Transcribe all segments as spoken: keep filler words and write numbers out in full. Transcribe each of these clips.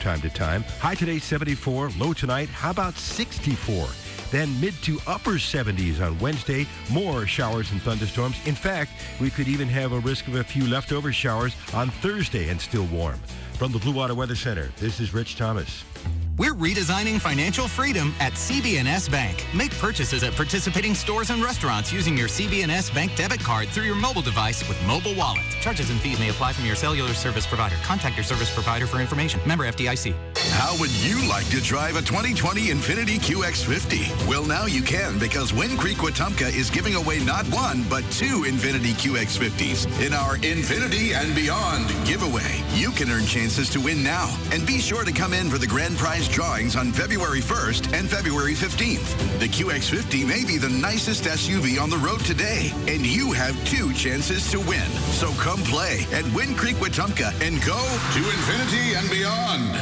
time to time. High today, seventy-four. Low tonight, how about sixty-four? Then mid to upper seventies on Wednesday. More showers and thunderstorms. In fact, we could even have a risk of a few leftover showers on Thursday and still warm. From the Blue Water Weather Center, this is Rich Thomas. We're redesigning financial freedom at C B N S Bank. Make purchases at participating stores and restaurants using your C B N S Bank debit card through your mobile device with Mobile Wallet. Charges and fees may apply from your cellular service provider. Contact your service provider for information. Member F D I C. How would you like to drive a twenty twenty Infiniti Q X fifty? Well, now you can, because Wind Creek Wetumpka is giving away not one, but two Infiniti Q X fifties in our Infinity and Beyond giveaway. You can earn chances to win now. And be sure to come in for the grand prize drawings on February first and February fifteenth. The Q X fifty may be the nicest S U V on the road today, and you have two chances to win. So come play at Wind Creek Wetumpka and go to Infinity and Beyond.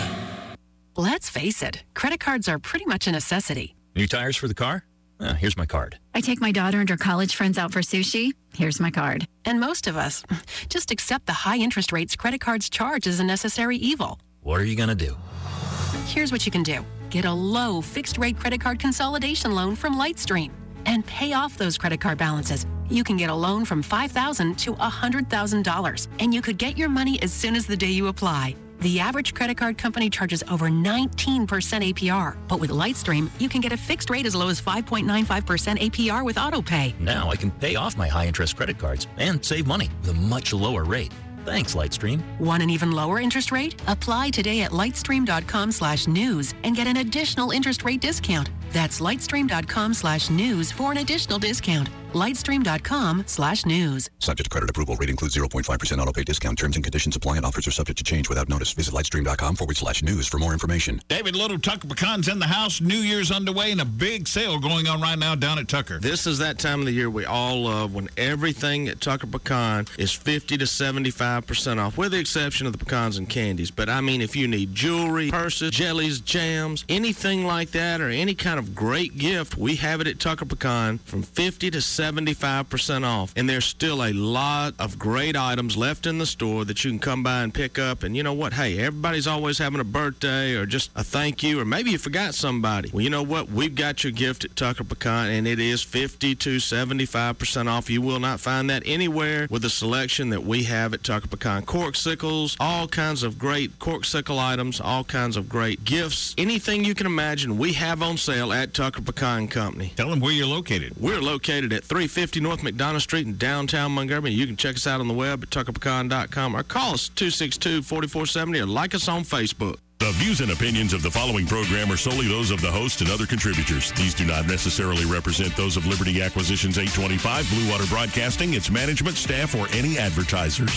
Let's face it, credit cards are pretty much a necessity. New tires for the car? Uh, here's my card. I take my daughter and her college friends out for sushi. Here's my card. And most of us just accept the high interest rates credit cards charge as a necessary evil. What are you going to do? Here's what you can do. Get a low fixed-rate credit card consolidation loan from Lightstream and pay off those credit card balances. You can get a loan from five thousand dollars to one hundred thousand dollars, and you could get your money as soon as the day you apply. The average credit card company charges over nineteen percent A P R, but with Lightstream, you can get a fixed rate as low as five point nine five percent A P R with AutoPay. Now I can pay off my high-interest credit cards and save money with a much lower rate. Thanks, Lightstream. Want an even lower interest rate? Apply today at lightstream.com slash news and get an additional interest rate discount. That's lightstream.com slash news for an additional discount. Lightstream.com slash news. Subject to credit approval. Rate includes zero point five percent auto pay discount. Terms and conditions apply, and offers are subject to change without notice. Visit lightstream.com forward slash news for more information. David Little, Tucker Pecan's in the house. New Year's underway and a big sale going on right now down at Tucker. This is that time of the year we all love when everything at Tucker Pecan is fifty to seventy-five percent off, with the exception of the pecans and candies. But I mean, if you need jewelry, purses, jellies, jams, anything like that, or any kind of great gift, we have it at Tucker Pecan from fifty to seventy-five percent off. And there's still a lot of great items left in the store that you can come by and pick up. And you know what? Hey, everybody's always having a birthday or just a thank you, or maybe you forgot somebody. Well, you know what? We've got your gift at Tucker Pecan, and it is fifty to seventy-five percent off. You will not find that anywhere with the selection that we have at Tucker Pecan. Corksicles, all kinds of great corksicle items, all kinds of great gifts. Anything you can imagine, we have on sale at Tucker Pecan Company. Tell them where you're located. We're located at three fifty North McDonough Street in downtown Montgomery. You can check us out on the web at tucker pecan dot com or call us two six two, four four seven zero or like us on Facebook. The views and opinions of the following program are solely those of the host and other contributors. These do not necessarily represent those of Liberty Acquisitions eight twenty-five, Blue Water Broadcasting, its management, staff, or any advertisers.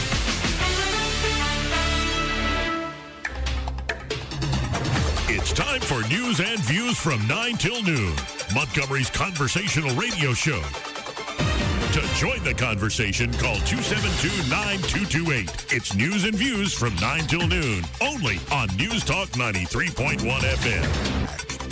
It's time for News and Views from nine till noon, Montgomery's conversational radio show. To join the conversation, call two seven two, nine two two eight. It's News and Views from nine till noon, only on News Talk ninety-three point one F M.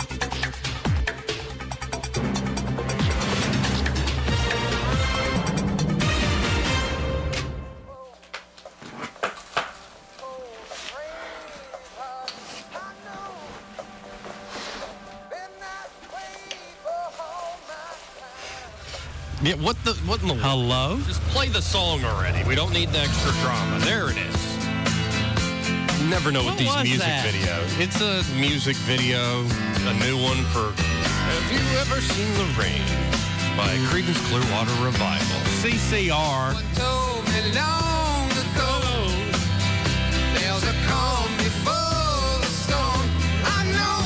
Yeah, what the, what in the Hello? Just play the song already. We don't need the extra drama. There it is. You never know What with these was music that? videos. It's a music video, a new one for Have You Ever Seen the Rain by Creedence Clearwater Revival. C C R. Told me long ago, there's a calm before the storm. I know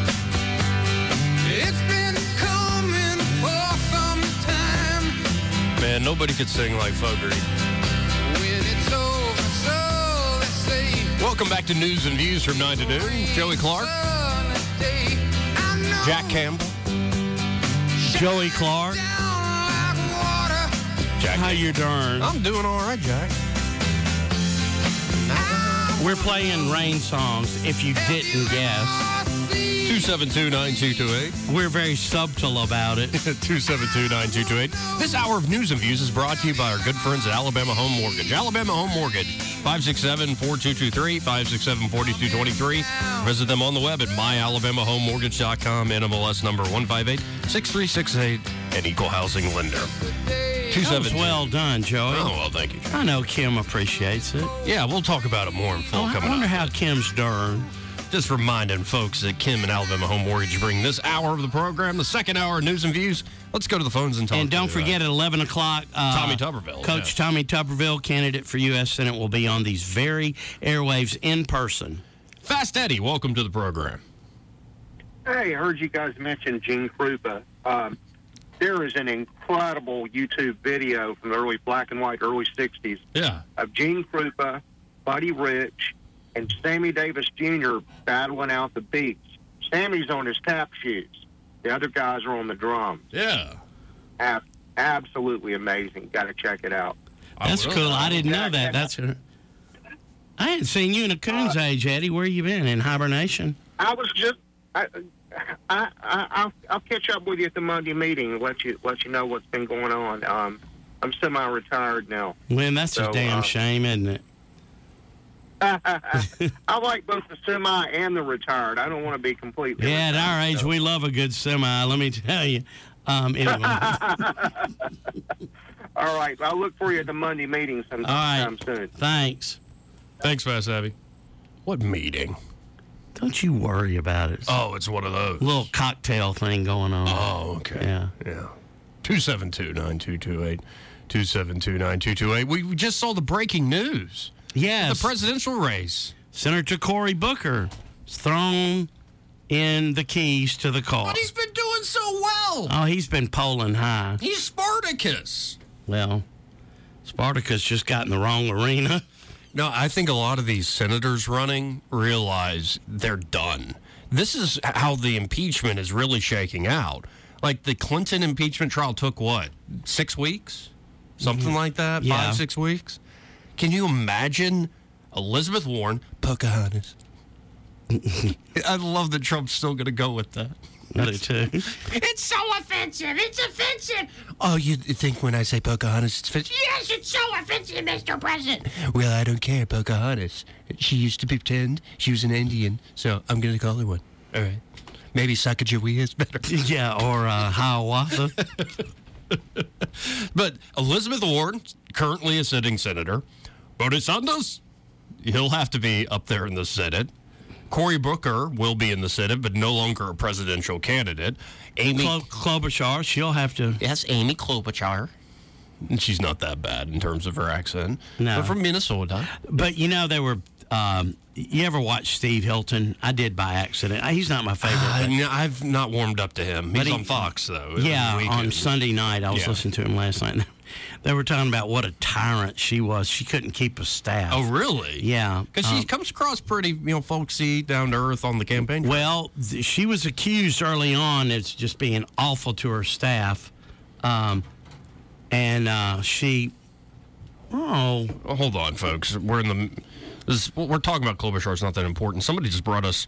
it's been coming for some time. Man, nobody could sing like Fogerty. When it's over, so let's say. Welcome back to News and Views from nine to noon. Joey Clark, Jack Campbell, Joey Clark. Jack How you doing? I'm doing all right, Jack. We're playing rain songs, if you didn't guess. two seven two, nine two two eight. We're very subtle about it. two seven two, nine two two eight. This hour of News and Views is brought to you by our good friends at Alabama Home Mortgage. Alabama Home Mortgage, five six seven, four two two three, five six seven, four two two three. Visit them on the web at my alabama home mortgage dot com, N M L S number one five eight, six three six eight, and Equal Housing Lender. That was well done, Joey. Oh, well, thank you. I know Kim appreciates it. Yeah, we'll talk about it more in full Oh, I coming wonder up. how Kim's doing. Just reminding folks that Kim and Alabama Home Mortgage bring this hour of the program, the second hour of News and Views. Let's go to the phones and talk And don't to, forget uh, at eleven o'clock, uh, Tommy Tuberville. Coach yeah. Tommy Tuberville, candidate for U S Senate, will be on these very airwaves in person. Fast Eddie, welcome to the program. Hey, I heard you guys mention Gene Krupa. Um, there is an incredible YouTube video from the early black and white, early sixties Yeah. of Gene Krupa, Buddy Rich, and Sammy Davis Junior battling out the beats. Sammy's on his tap shoes. The other guys are on the drums. Yeah. Ab- absolutely amazing. Got to check it out. That's cool. I didn't know that. That's. I hadn't seen you in a coon's age, Eddie. Where you been? In hibernation? I was just. I, I, I, I'll, I'll catch up with you at the Monday meeting and let you let you know what's been going on. Um, I'm semi-retired now. Well, that's So, a damn uh, shame, isn't it? I like both the semi and the retired. I don't want to be completely. Yeah, at our age, we love a good semi. Let me tell you. Um, anyway. All right. I'll look for you at the Monday meeting sometime All right. soon. Thanks. Thanks, Fast Abby. What meeting? Don't you worry about it. Oh, it's one of those. Little cocktail thing going on. Oh, okay. Yeah. Yeah. two seven two, nine two two eight. two seven two, nine two two eight. We just saw the breaking news. Yes. The presidential race. Senator Cory Booker is thrown in the keys to the car. But he's been doing so well. Oh, he's been polling high. He's Spartacus. Well, Spartacus just got in the wrong arena. No, I think a lot of these senators running realize they're done. This is how the impeachment is really shaking out. Like the Clinton impeachment trial took what? Six weeks? Something mm-hmm. like that? Yeah. Five, six weeks? Can you imagine Elizabeth Warren, Pocahontas? I love that Trump's still going to go with that. I do too. It's so offensive. It's offensive. Oh, you think when I say Pocahontas, it's offensive? Yes, it's so offensive, Mister President. Well, I don't care, Pocahontas. She used to pretend she was an Indian, so I'm going to call her one. All right. Maybe Sacagawea is better. Yeah, or uh, Hiawatha. But Elizabeth Warren, currently a sitting senator. Bernie Sanders, he'll have to be up there in the Senate. Cory Booker will be in the Senate, but no longer a presidential candidate. Amy Klo- Klobuchar, she'll have to. Yes, Amy Klobuchar. And she's not that bad in terms of her accent. No. But from Minnesota. But, you know, they were. Um, you ever watch Steve Hilton? I did by accident. He's not my favorite. Uh, but- no, I've not warmed up to him. He's But he- on Fox, though. Yeah, the on weekend. Sunday night. I was Yeah. listening to him last night. They were talking about what a tyrant she was. She couldn't keep a staff. Oh, really? Yeah. Because she um, comes across pretty, you know, folksy, down to earth on the campaign. Well, th- she was accused early on as just being awful to her staff. Um, and uh, she, oh. Well, hold on, folks. We're in the, this, what we're talking about Klobuchar. It's not that important. Somebody just brought us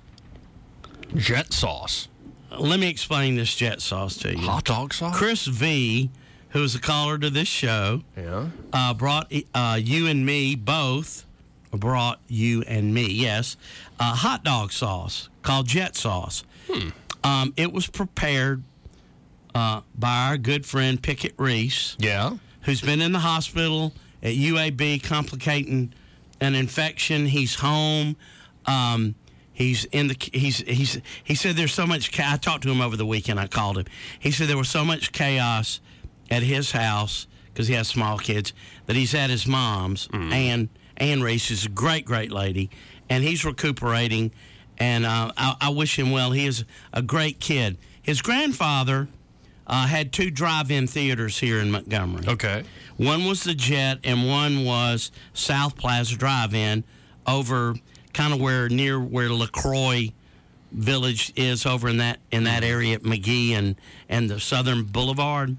jet sauce. Let me explain this jet sauce to you. Hot dog sauce? Chris V., who was a caller to this show, Yeah. uh, brought uh, you and me both, brought you and me, yes, uh, hot dog sauce called jet sauce. Hmm. Um, it was prepared uh, by our good friend Pickett Reese. Yeah. Who's been in the hospital at U A B complicating an infection. He's home. Um, he's in the. He's he's. He said there's so much. I talked to him over the weekend. I called him. He said there was so much chaos at his house because he has small kids that he's at his mom's. Mm. Ann Ann Reese is a great great lady, and he's recuperating. And uh, I, I wish him well. He is a great kid. His grandfather uh, had two drive-in theaters here in Montgomery. Okay. One was the Jet, and one was South Plaza Drive-In over kind of where near where LaCroix Village is over in that in that area at McGee and, and the Southern Boulevard.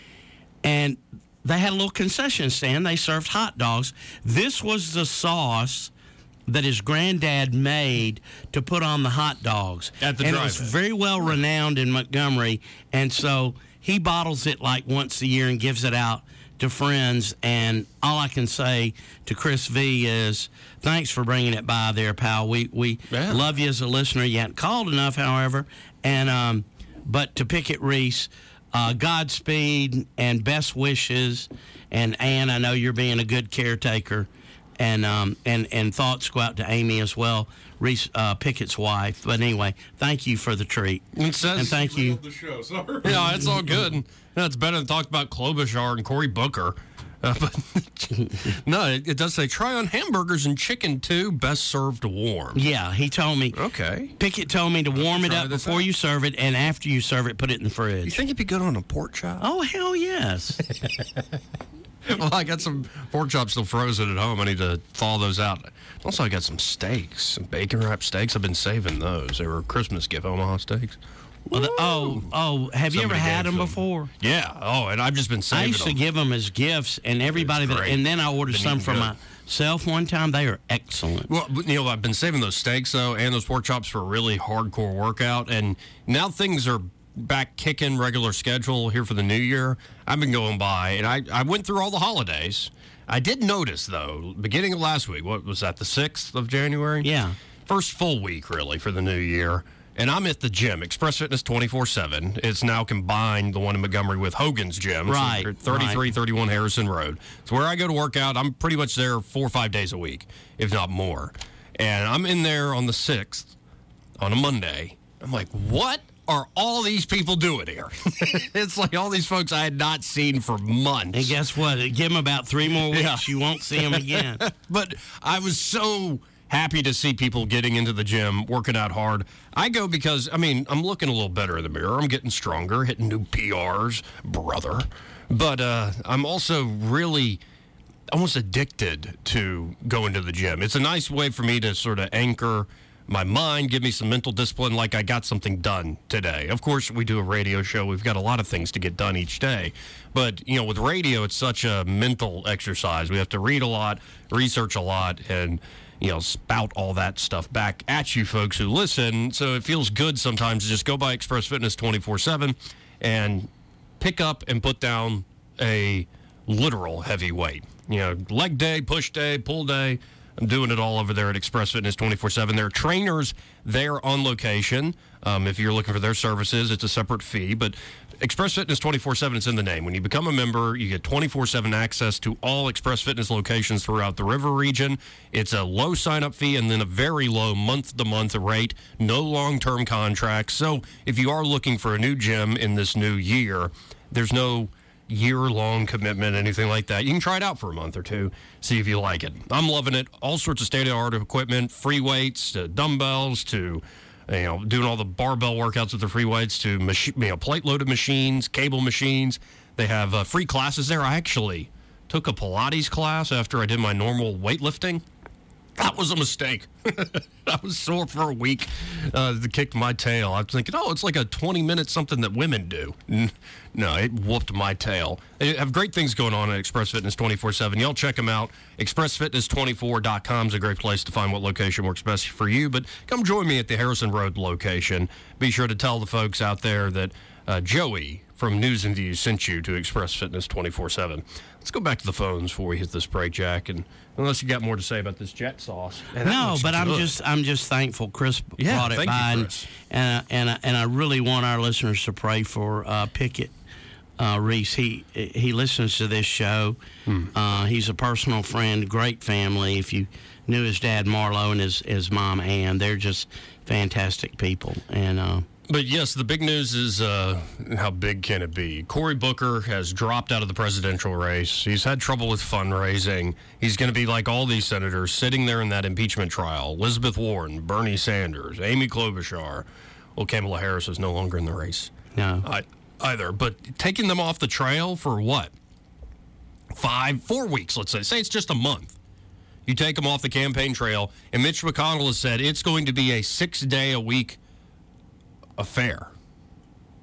And they had a little concession stand. They served hot dogs. This was the sauce that his granddad made to put on the hot dogs. At the and it was drive-in. very well renowned in Montgomery, and so he bottles it like once a year and gives it out to friends. And all I can say to Chris V is thanks for bringing it by there, pal. We we Yeah. love you as a listener. You hadn't called enough, however, and um, but to Pickett Reese, uh, Godspeed and best wishes. And Ann, I know you're being a good caretaker. And um and, and thoughts go out to Amy as well, Reese uh, Pickett's wife. But anyway, thank you for the treat. It says, and thank you. The show, sorry. Yeah, it's all good. That's better than talking about Klobuchar and Cory Booker. Uh, but no, it, it does say try on hamburgers and chicken too. Best served warm. Yeah, he told me. Okay. Pickett told me to warm it try up this before out. you serve it, and after you serve it, put it in the fridge. You think it'd be good on a pork chop? Oh hell yes. Well, I got some pork chops still frozen at home. I need to thaw those out. Also, I got some steaks, some bacon wrapped steaks. I've been saving those. They were a Christmas gift, Omaha steaks. Well, the, oh, oh, have you ever Somebody had gave them them. before? Yeah. Oh, and I've just been saving I used them. to give them as gifts, and everybody It's that, great. and then I ordered Been some eating for good. myself one time. They are excellent. Well, you know, I've been saving those steaks, though, and those pork chops for a really hardcore workout. And now things are back kicking regular schedule here for the new year. I've been going by, and I, I went through all the holidays. I did notice, though, beginning of last week, what was that, the sixth of January? Yeah. First full week, really, for the new year. And I'm at the gym, Express Fitness twenty-four seven. It's now combined, the one in Montgomery, with Hogan's Gym. Right, So thirty-three thirty-one Harrison Road. It's where I go to work out. I'm pretty much there four or five days a week, if not more. And I'm in there on the sixth, on a Monday. I'm like, what are all these people doing here? It's like all these folks I had not seen for months. And guess what? Give them about three more weeks. Yeah. You won't see them again. But I was so happy to see people getting into the gym, working out hard. I go because, I mean, I'm looking a little better in the mirror. I'm getting stronger, hitting new P Rs, brother. But uh, I'm also really almost addicted to going to the gym. It's a nice way for me to sort of anchor my mind, give me some mental discipline, like I got something done today. Of course, we do a radio show. We've got a lot of things to get done each day. But, you know, with radio, it's such a mental exercise. We have to read a lot, research a lot, and, you know, spout all that stuff back at you folks who listen. So it feels good sometimes to just go by Express Fitness twenty-four seven and pick up and put down a literal heavy weight. You know, leg day, push day, pull day. I'm doing it all over there at Express Fitness twenty-four seven. There are trainers there on location. Um, if you're looking for their services, it's a separate fee. But Express Fitness twenty-four seven, it's in the name. When you become a member, you get twenty-four seven access to all Express Fitness locations throughout the river region. It's a low sign-up fee and then a very low month-to-month rate. No long-term contracts. So if you are looking for a new gym in this new year, there's no year-long commitment, anything like that. You can try it out for a month or two, see if you like it. I'm loving it. All sorts of state-of-the-art equipment, free weights, to dumbbells, to, you know, doing all the barbell workouts with the free weights, to machi- you know, plate-loaded machines, cable machines. They have uh, free classes there. I actually took a Pilates class after I did my normal weightlifting. That was a mistake. I was sore for a week. Uh, it kicked my tail. I was thinking, oh, it's like a twenty-minute something that women do. N- No, it whooped my tail. They have great things going on at Express Fitness twenty-four seven. Y'all check them out. express fitness twenty-four dot com is a great place to find what location works best for you. But come join me at the Harrison Road location. Be sure to tell the folks out there that uh, Joey from News and Views sent you to Express Fitness twenty-four seven. Let's go back to the phones before we hit this break, Jack. And unless you got more to say about this jet sauce. Man, that No, looks but I'm good. just I'm just thankful Chris Yeah, brought it thank you, by, and- Chris. and and I, and I really want our listeners to pray for uh, Pickett uh, Reese. He he listens to this show. Hmm. Uh, he's a personal friend, great family. If you knew his dad Marlo and his his mom Ann, they're just fantastic people. And uh, But yes, the big news is uh, how big can it be? Cory Booker has dropped out of the presidential race. He's had trouble with fundraising. He's going to be like all these senators sitting there in that impeachment trial. Elizabeth Warren, Bernie Sanders, Amy Klobuchar. Well, Kamala Harris is no longer in the race. No. I, either. But taking them off the trail for what? Five, four weeks, let's say. Say it's just a month. You take them off the campaign trail, and Mitch McConnell has said it's going to be a six-day-a-week affair.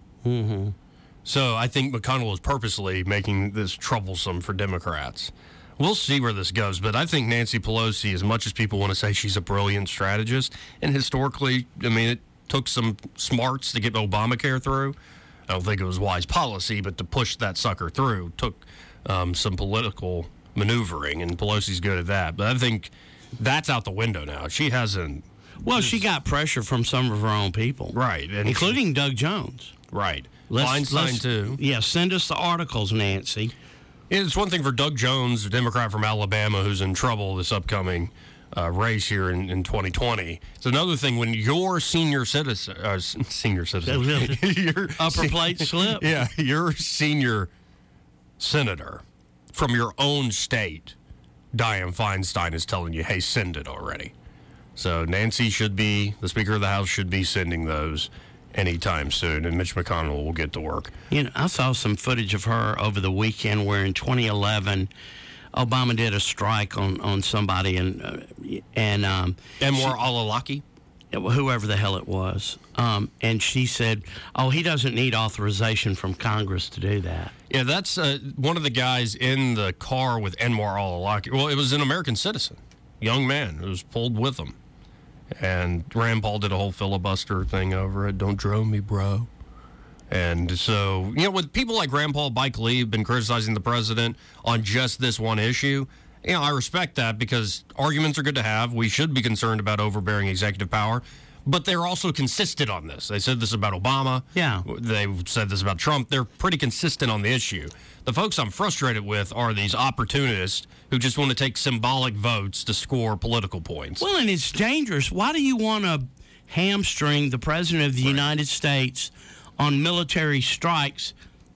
Mm-hmm. So I think McConnell is purposely making this troublesome for Democrats. We'll see where this goes, but I think Nancy Pelosi, as much as people want to say she's a brilliant strategist, and historically, I mean, it took some smarts to get Obamacare through. I don't think it was wise policy, but to push that sucker through took um, some political maneuvering, and Pelosi's good at that. But I think that's out the window now. She hasn't... Well, she got pressure from some of her own people. Right. And including Doug Jones. Right. Let's, Feinstein, let's, too. Yeah, send us the articles, Nancy. It's one thing for Doug Jones, a Democrat from Alabama, who's in trouble this upcoming uh, race here in, in twenty twenty. It's another thing when your senior citizen, uh, senior citizen, your upper plate slip. Yeah, your senior senator from your own state, Dianne Feinstein, is telling you, hey, send it already. So Nancy should be, the Speaker of the House should be sending those anytime soon, and Mitch McConnell will get to work. You know, I saw some footage of her over the weekend where in twenty eleven, Obama did a strike on, on somebody, and uh, and um, Anwar al-Awlaki, whoever the hell it was, um, and she said, "Oh, he doesn't need authorization from Congress to do that." Yeah, that's uh, one of the guys in the car with Anwar al-Awlaki. Well, it was an American citizen, young man who was pulled with him. And Rand Paul did a whole filibuster thing over it. Don't drill me, bro. And so, you know, with people like Rand Paul, Mike Lee have been criticizing the president on just this one issue. You know, I respect that because arguments are good to have. We should be concerned about overbearing executive power. But they're also consistent on this. They said this about Obama. Yeah. They said this about Trump. They're pretty consistent on the issue. The folks I'm frustrated with are these opportunists who just want to take symbolic votes to score political points. Well, and it's dangerous. Why do you want to hamstring the President of the right. United States on military strikes?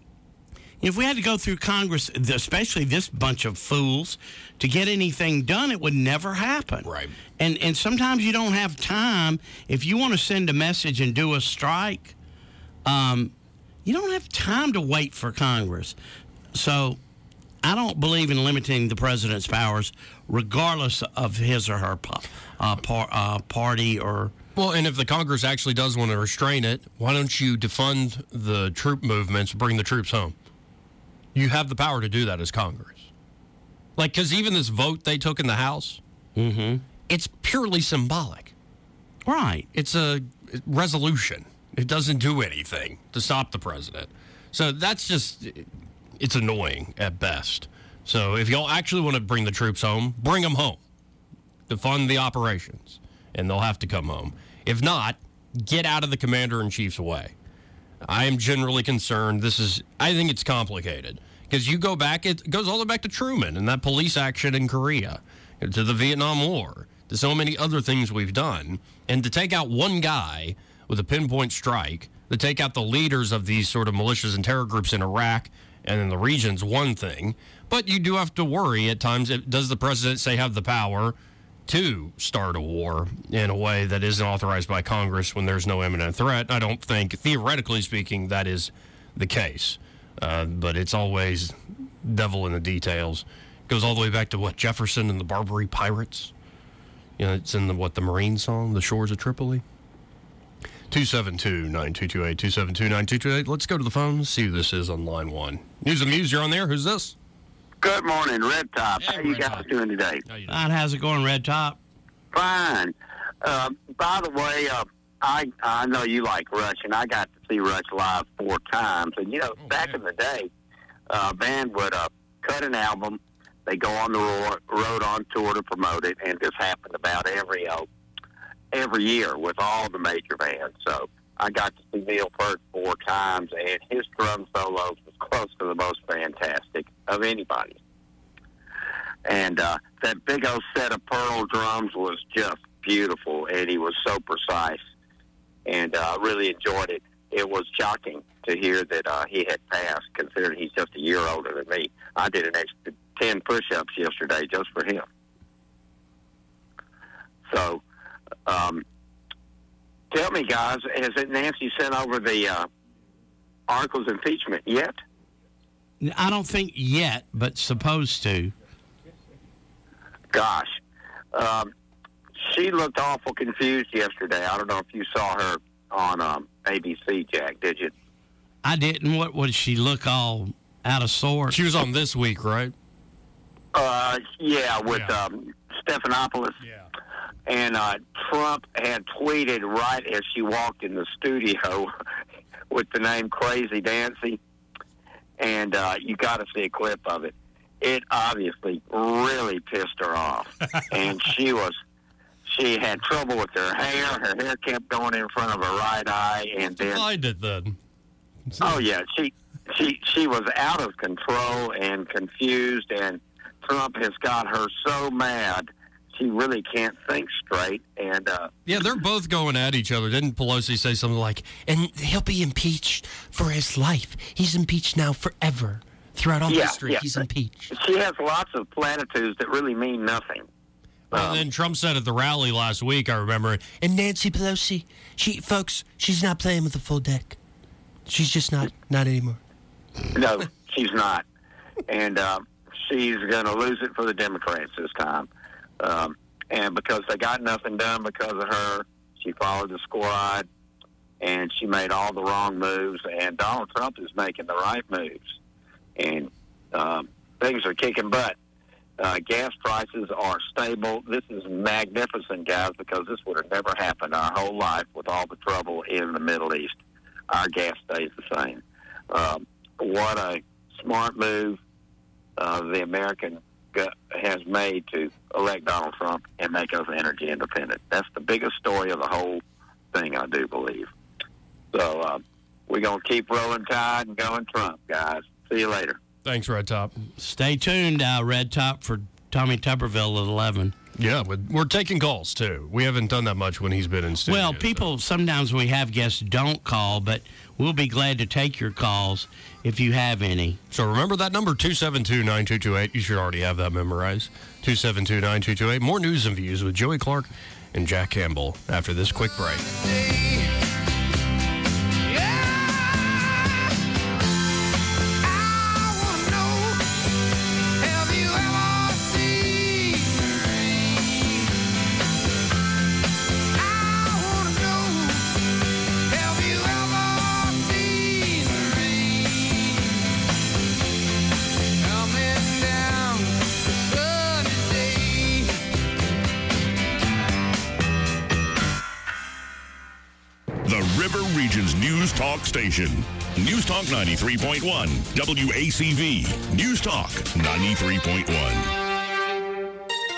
If we had to go through Congress, especially this bunch of fools, to get anything done, it would never happen. Right. And and sometimes you don't have time. If you want to send a message and do a strike, um, you don't have time to wait for Congress. So I don't believe in limiting the president's powers, regardless of his or her po- uh, par- uh, party or... Well, and if the Congress actually does want to restrain it, why don't you defund the troop movements, bring the troops home? You have the power to do that as Congress. Like, because even this vote they took in the House, mm-hmm. it's purely symbolic. Right. It's a resolution. It doesn't do anything to stop the president. So that's just, it's annoying at best. So if y'all actually want to bring the troops home, bring them home to fund the operations, and they'll have to come home. If not, get out of the commander-in-chief's way. I am generally concerned. This is, I think it's complicated. Because you go back, it goes all the way back to Truman and that police action in Korea, to the Vietnam War, to so many other things we've done. And to take out one guy with a pinpoint strike, to take out the leaders of these sort of militias and terror groups in Iraq and in the region's one thing. But you do have to worry at times, does the president, say, have the power to start a war in a way that isn't authorized by Congress when there's no imminent threat? I don't think, theoretically speaking, that is the case. Uh, but it's always devil in the details. It goes all the way back to, what, Jefferson and the Barbary Pirates? You know, it's in the, what, the Marine song, The Shores of Tripoli? two seven two, nine two two eight, two seven two, nine two two eight. Let's go to the phone, see who this is on line one. News and Views, you're on there. Who's this? Good morning, Red Top. Hey, How you Red guys Top. doing today? How you doing? Fine. How's it going, Red Top? Fine. Uh, by the way, uh, I I know you like Rush, and I got to see Rush live four times. And, you know, Oh, back yeah. in the day, uh, a band would uh, cut an album, they go on the road, road on tour to promote it, and this happened about every uh, every year with all the major bands. So I got to see Neil Peart four times, and his drum solos was close to the most fantastic of anybody. And uh, that big old set of Pearl drums was just beautiful, and he was so precise, and I uh, really enjoyed it. It was shocking to hear that uh, he had passed, considering he's just a year older than me. I did an extra ten push-ups yesterday just for him. So, um, tell me, guys, has it Nancy sent over the uh, articles of impeachment yet? I don't think yet, but supposed to. Gosh. Um, she looked awful confused yesterday. I don't know if you saw her on um, A B C, Jack, did you? I didn't. What would she look all out of sorts? She was on This Week, right? Uh, yeah, with yeah. Um, Stephanopoulos. Yeah. And uh, Trump had tweeted right as she walked in the studio with the name Crazy Nancy. And uh, you got to see a clip of it. It obviously really pissed her off. And she was, she had trouble with her hair. Her hair kept going in front of her right eye. And then, find it then. Oh, yeah. She, she, she was out of control and confused, and Trump has got her so mad she really can't think straight. And uh, yeah, they're both going at each other. Didn't Pelosi say something like, and he'll be impeached for his life. He's impeached now forever. Throughout all yeah, history, yeah. he's impeached. She has lots of platitudes that really mean nothing. Well, um, and then Trump said at the rally last week, I remember, and Nancy Pelosi, she, folks, she's not playing with the full deck. She's just not, not anymore. No, she's not. And uh, she's going to lose it for the Democrats this time. Um, and because they got nothing done because of her, she followed the squad, and she made all the wrong moves, and Donald Trump is making the right moves. And um, things are kicking butt. Uh, gas prices are stable. This is magnificent, guys, because this would have never happened our whole life with all the trouble in the Middle East. Our gas stays the same. Um, what a smart move uh, the American go- has made to elect Donald Trump and make us energy independent. That's the biggest story of the whole thing, I do believe. So uh, we're going to keep rolling tide and going Trump, guys. See you later. Thanks, Red Top. Stay tuned, uh, Red Top, for Tommy Tuberville at eleven. Yeah, we're taking calls, too. We haven't done that much when he's been in studio. Well, people, so. sometimes we have guests don't call, but we'll be glad to take your calls if you have any. So remember that number, two seven two, nine two two eight. You should already have that memorized. two seven two, nine two two eight. More news and views with Joey Clark and Jack Campbell after this quick break. Region's News Talk station. News Talk ninety-three point one, W A C V. News Talk ninety-three point one.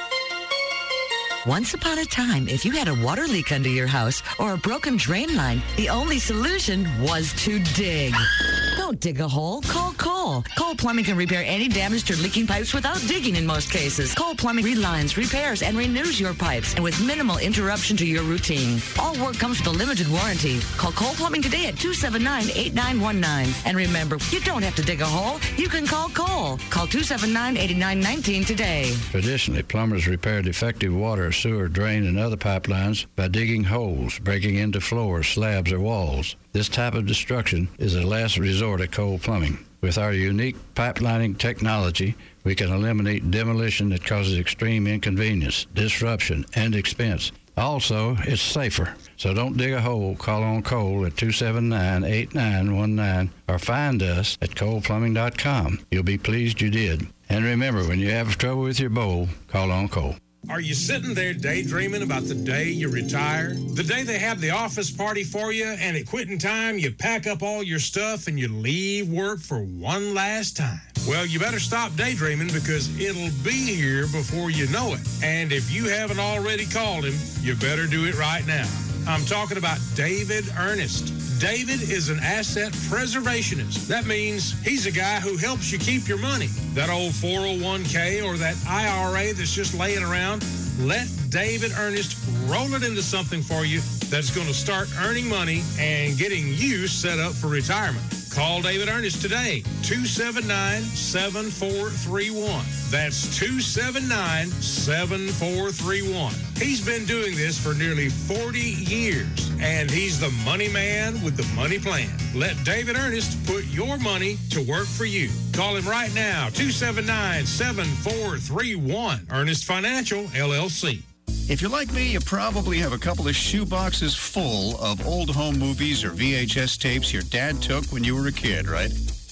Once upon a time, if you had a water leak under your house or a broken drain line, the only solution was to dig. Don't dig a hole. Call Cole. Cole Plumbing can repair any damaged or leaking pipes without digging in most cases. Cole Plumbing relines, repairs, and renews your pipes, and with minimal interruption to your routine. All work comes with a limited warranty. Call Cole Plumbing today at two seven nine, eight nine one nine. And remember, you don't have to dig a hole. You can call Cole. Call two seven nine, eight nine one nine today. Traditionally, plumbers repair defective water, sewer, drain, and other pipelines by digging holes, breaking into floors, slabs, or walls. This type of destruction is a last resort at Cole Plumbing. With our unique pipelining technology, we can eliminate demolition that causes extreme inconvenience, disruption, and expense. Also, it's safer. So don't dig a hole. Call on Cole at two seven nine, eight nine one nine or find us at cole plumbing dot com. You'll be pleased you did. And remember, when you have trouble with your bowl, call on Cole. Are you sitting there daydreaming about the day you retire? The day they have the office party for you, and at quitting time, you pack up all your stuff and you leave work for one last time? Well, you better stop daydreaming, because it'll be here before you know it. And if you haven't already called him, you better do it right now. I'm talking about David Ernest. David is an asset preservationist. That means he's a guy who helps you keep your money. That old four oh one k or that I R A that's just laying around, let David Ernest roll it into something for you that's going to start earning money and getting you set up for retirement. Call David Ernest today, two seven nine, seven four three one. That's two seven nine, seven four three one. He's been doing this for nearly forty years, and he's the money man with the money plan. Let David Ernest put your money to work for you. Call him right now, two seven nine, seven four three one. Ernest Financial, L L C. If you're like me, you probably have a couple of shoe boxes full of old home movies or V H S tapes your dad took when you were a kid, right?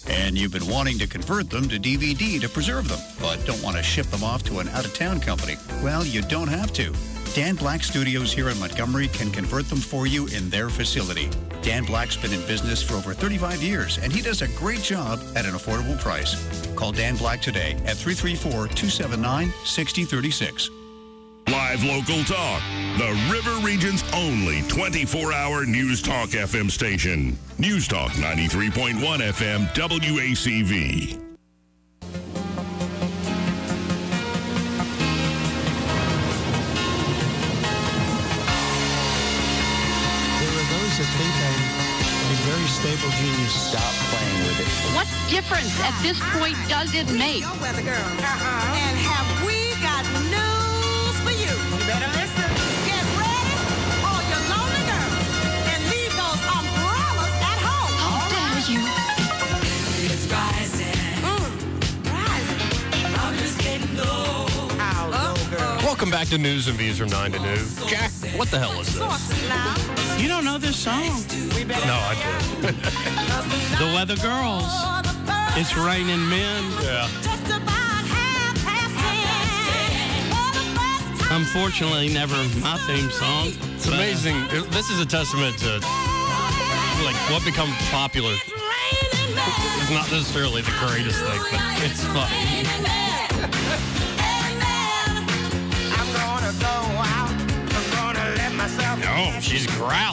And you've been wanting to convert them to D V D to preserve them, but don't want to ship them off to an out-of-town company. Well, you don't have to. Dan Black Studios here in Montgomery can convert them for you in their facility. Dan Black's been in business for over thirty-five years, and he does a great job at an affordable price. Call Dan Black today at three three four, two seven nine, six zero three six. Live local talk. The River Region's only twenty-four hour News Talk F M station. News Talk ninety-three point one F M W A C V. There are those that think I'm a very stable genius. Stop playing with it. What difference at this point does it make? Your weather girl. Uh-huh. And have we got news for you? You better listen. Get ready, all your lonely girls, and leave those umbrellas at home. How dare you? It's rising. Mm. Rising. I'm just getting low. Ow, low girl. Welcome back to News and Views from nine to noon. Jack, what the hell is this? You don't know this song? No, I don't. The Weather Girls. It's Raining Men. Yeah. Unfortunately, never my theme song. It's amazing. This is a testament to like what becomes popular. It's not necessarily the greatest thing, but it's fun. I'm gonna go out. I'm gonna let myself. Oh, she's growling.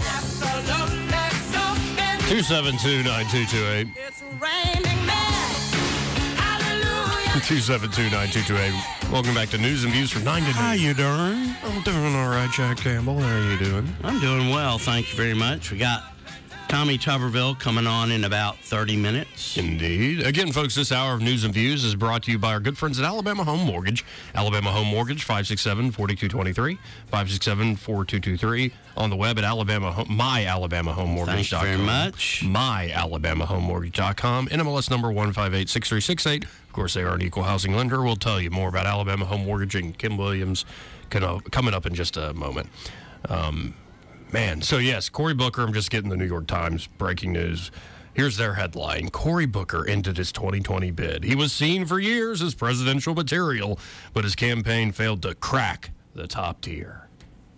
two seven two, nine two two eight. It's raining men. Hallelujah. two seven two, nine two two eight. Welcome back to News and Views from nine to noon. How you doing? I'm doing all right, Jack Campbell. How are you doing? I'm doing well, thank you very much. We got Tommy Tuberville coming on in about thirty minutes. Indeed. Again, folks, this hour of News and Views is brought to you by our good friends at Alabama Home Mortgage. Alabama Home Mortgage, five six seven, four two two three, five six seven, four two two three. On the web at Alabama, my Alabama Home Mortgage dot com. Thank you very much. my Alabama Home Mortgage dot com. N M L S number one five eight six three six eight. Of course, they are an equal housing lender. We'll tell you more about Alabama Home Mortgage and Kim Williams coming up in just a moment. Um... Man, so yes, Cory Booker, I'm just getting the New York Times breaking news. Here's their headline. Cory Booker ended his twenty twenty bid. He was seen for years as presidential material, but his campaign failed to crack the top tier.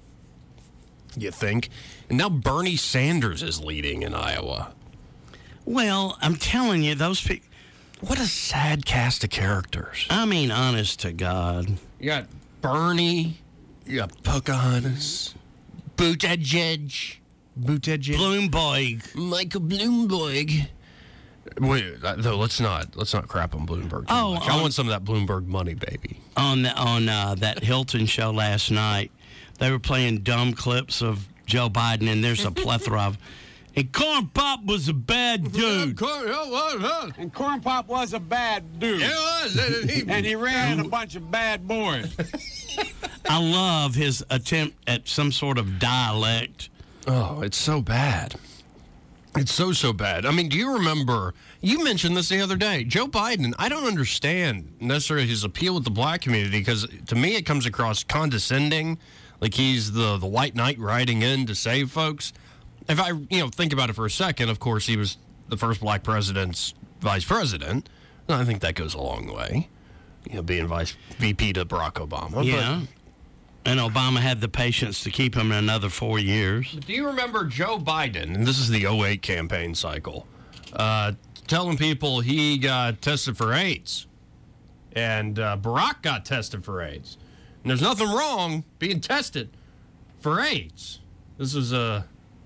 You think? And now Bernie Sanders is leading in Iowa. Well, I'm telling you, those people... What a sad cast of characters. I mean, honest to God. You got Bernie, you got Pocahontas, Buttigieg, Buttigieg, Bloomberg, Michael Bloomberg. Wait, though, let's not let's not crap on Bloomberg. Too oh, much. on, I want some of that Bloomberg money, baby. On the, on uh, that Hilton show last night, they were playing dumb clips of Joe Biden, and there's a plethora of. And Corn Pop was a bad dude. And Corn Pop was a bad dude. It was. And he ran a bunch of bad boys. I love his attempt at some sort of dialect. Oh, it's so bad. It's so, so bad. I mean, do you remember, you mentioned this the other day, Joe Biden, I don't understand necessarily his appeal with the black community because to me it comes across condescending, like he's the, the white knight riding in to save folks. If I, you know, think about it for a second, of course, he was the first black president's vice president. I think that goes a long way, you know, being vice V P to Barack Obama. Yeah. But, and Obama had the patience to keep him another four years. Do you remember Joe Biden, and this is the oh eight campaign cycle, uh, telling people he got tested for AIDS, and uh, Barack got tested for AIDS. And there's nothing wrong being tested for AIDS. This is a...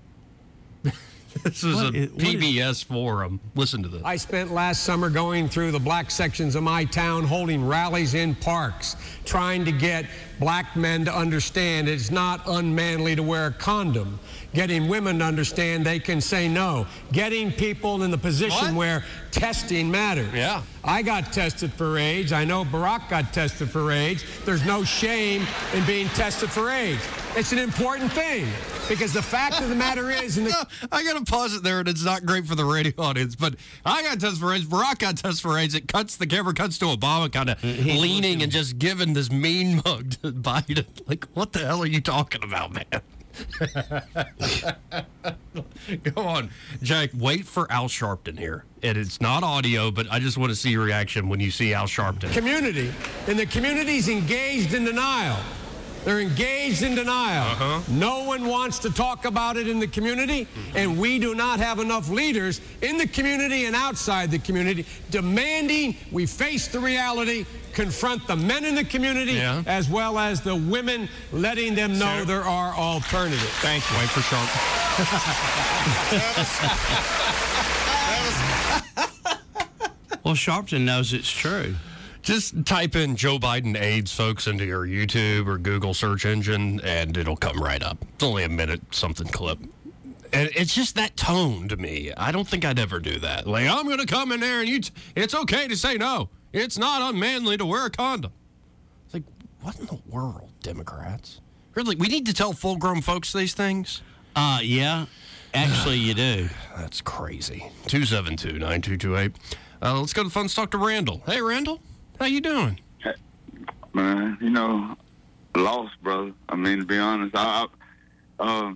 This is what a is, P B S is, forum. Listen to this. I spent last summer going through the black sections of my town, holding rallies in parks, trying to get black men to understand it's not unmanly to wear a condom, getting women to understand they can say no, getting people in the position what? where testing matters. Yeah. I got tested for AIDS. I know Barack got tested for AIDS. There's no shame in being tested for AIDS. It's an important thing because the fact of the matter is... In the- I got to pause it there, and it's not great for the radio audience, but I got tested for AIDS. Barack got tested for AIDS. It cuts, the camera cuts to Obama kind of leaning and just giving this mean mug to Biden. Like, what the hell are you talking about, man? Go on. Jake, wait for Al Sharpton here. And it's not audio, but I just want to see your reaction when you see Al Sharpton. Community, and the community's engaged in denial. They're engaged in denial. Uh-huh. No one wants to talk about it in the community, and we do not have enough leaders in the community and outside the community demanding we face the reality, confront the men in the community, Yeah. as well as the women, letting them know Sure. there are alternatives. Thank you. Wait for Sharp. Well, Sharpton knows it's true. Just type in Joe Biden AIDS, folks, into your YouTube or Google search engine, and it'll come right up. It's only a minute something clip. And it's just that tone to me. I don't think I'd ever do that. Like, I'm going to come in there and you t- it's okay to say no. It's not unmanly to wear a condom. It's like, what in the world, Democrats? Really, we need to tell full-grown folks these things? Uh, yeah. Actually, you do. That's crazy. two seven two, nine two two eight. Uh, let's go to the phone. Let's talk to Randall. Hey, Randall. How you doing? Man, you know, lost, brother. I mean, to be honest, I, I, uh,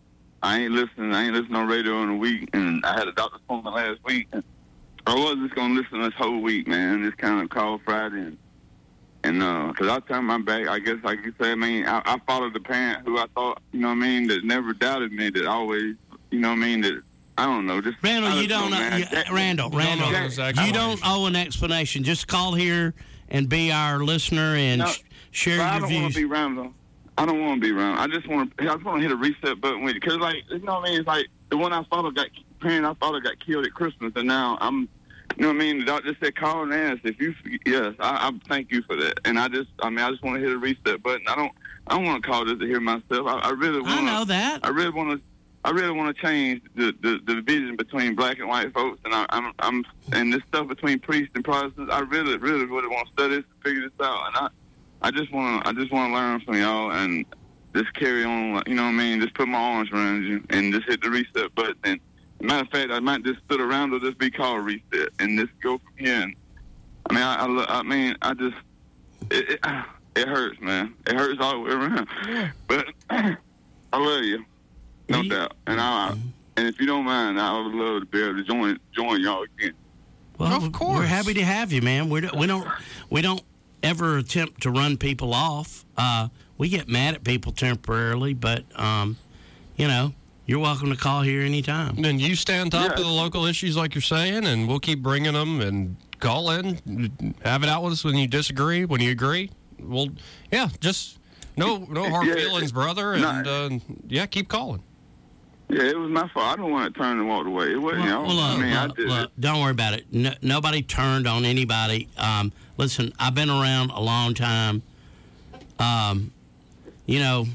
I ain't listening. I ain't listening on radio in a week, and I had a doctor's appointment last week. And I was just gonna listen this whole week, man. This kind of call Friday, and and uh, cause I turned my back. I guess like you say, I mean, I, I followed the parent who I thought, you know what I mean, that never doubted me, that always, you know what I mean, that. I don't know. Just Randall, I you don't know. man. You, Jack- Randall, you don't Randall, know those actions. you don't owe an explanation. Just call here and be our listener and No, sh- share but I your don't views. want to be Randall. I don't want to be Randall. I just want to. I just want to hit a reset button with it, cause like you know what I mean. It's like the one I followed got parent I followed got killed at Christmas, and now I'm. You know what I mean? The doctor just said call and ask if you. Yes, I, I thank you for that. And I just, I mean, I just want to hit a reset button. I don't. I don't want to call just to hear myself. I, I really want. I know that. I really want to. I really want to change the, the, the division between black and white folks, and I, I'm, I'm and this stuff between priests and Protestants. I really, really, really want to study this and figure this out, and I, I just want to, I just want to learn from y'all and just carry on. You know what I mean? Just put my arms around you and just hit the reset button. And matter of fact, I might just sit around or just be called reset and just go from here. And I mean, I, I, lo- I mean, I just, it, it, it hurts, man. It hurts all the way around. But I love you. No doubt, and I and if you don't mind, I would love to be able to join join y'all again. Well, of course, we're happy to have you, man. We don't, we don't, we don't ever attempt to run people off. Uh, we get mad at people temporarily, but um, you know, you're welcome to call here anytime. And you stay on top of the local issues like you're saying, and we'll keep bringing them and call in, have it out with us when you disagree, when you agree. Well, yeah, just no no hard Yeah, feelings, brother, and uh, yeah, keep calling. Yeah, it was my fault. I don't want to turn and walk away. It wasn't Well, y'all. well, I look, mean, I look, did look, it. don't worry about it. No, nobody turned on anybody. Um, listen, I've been around a long time. Um, you know,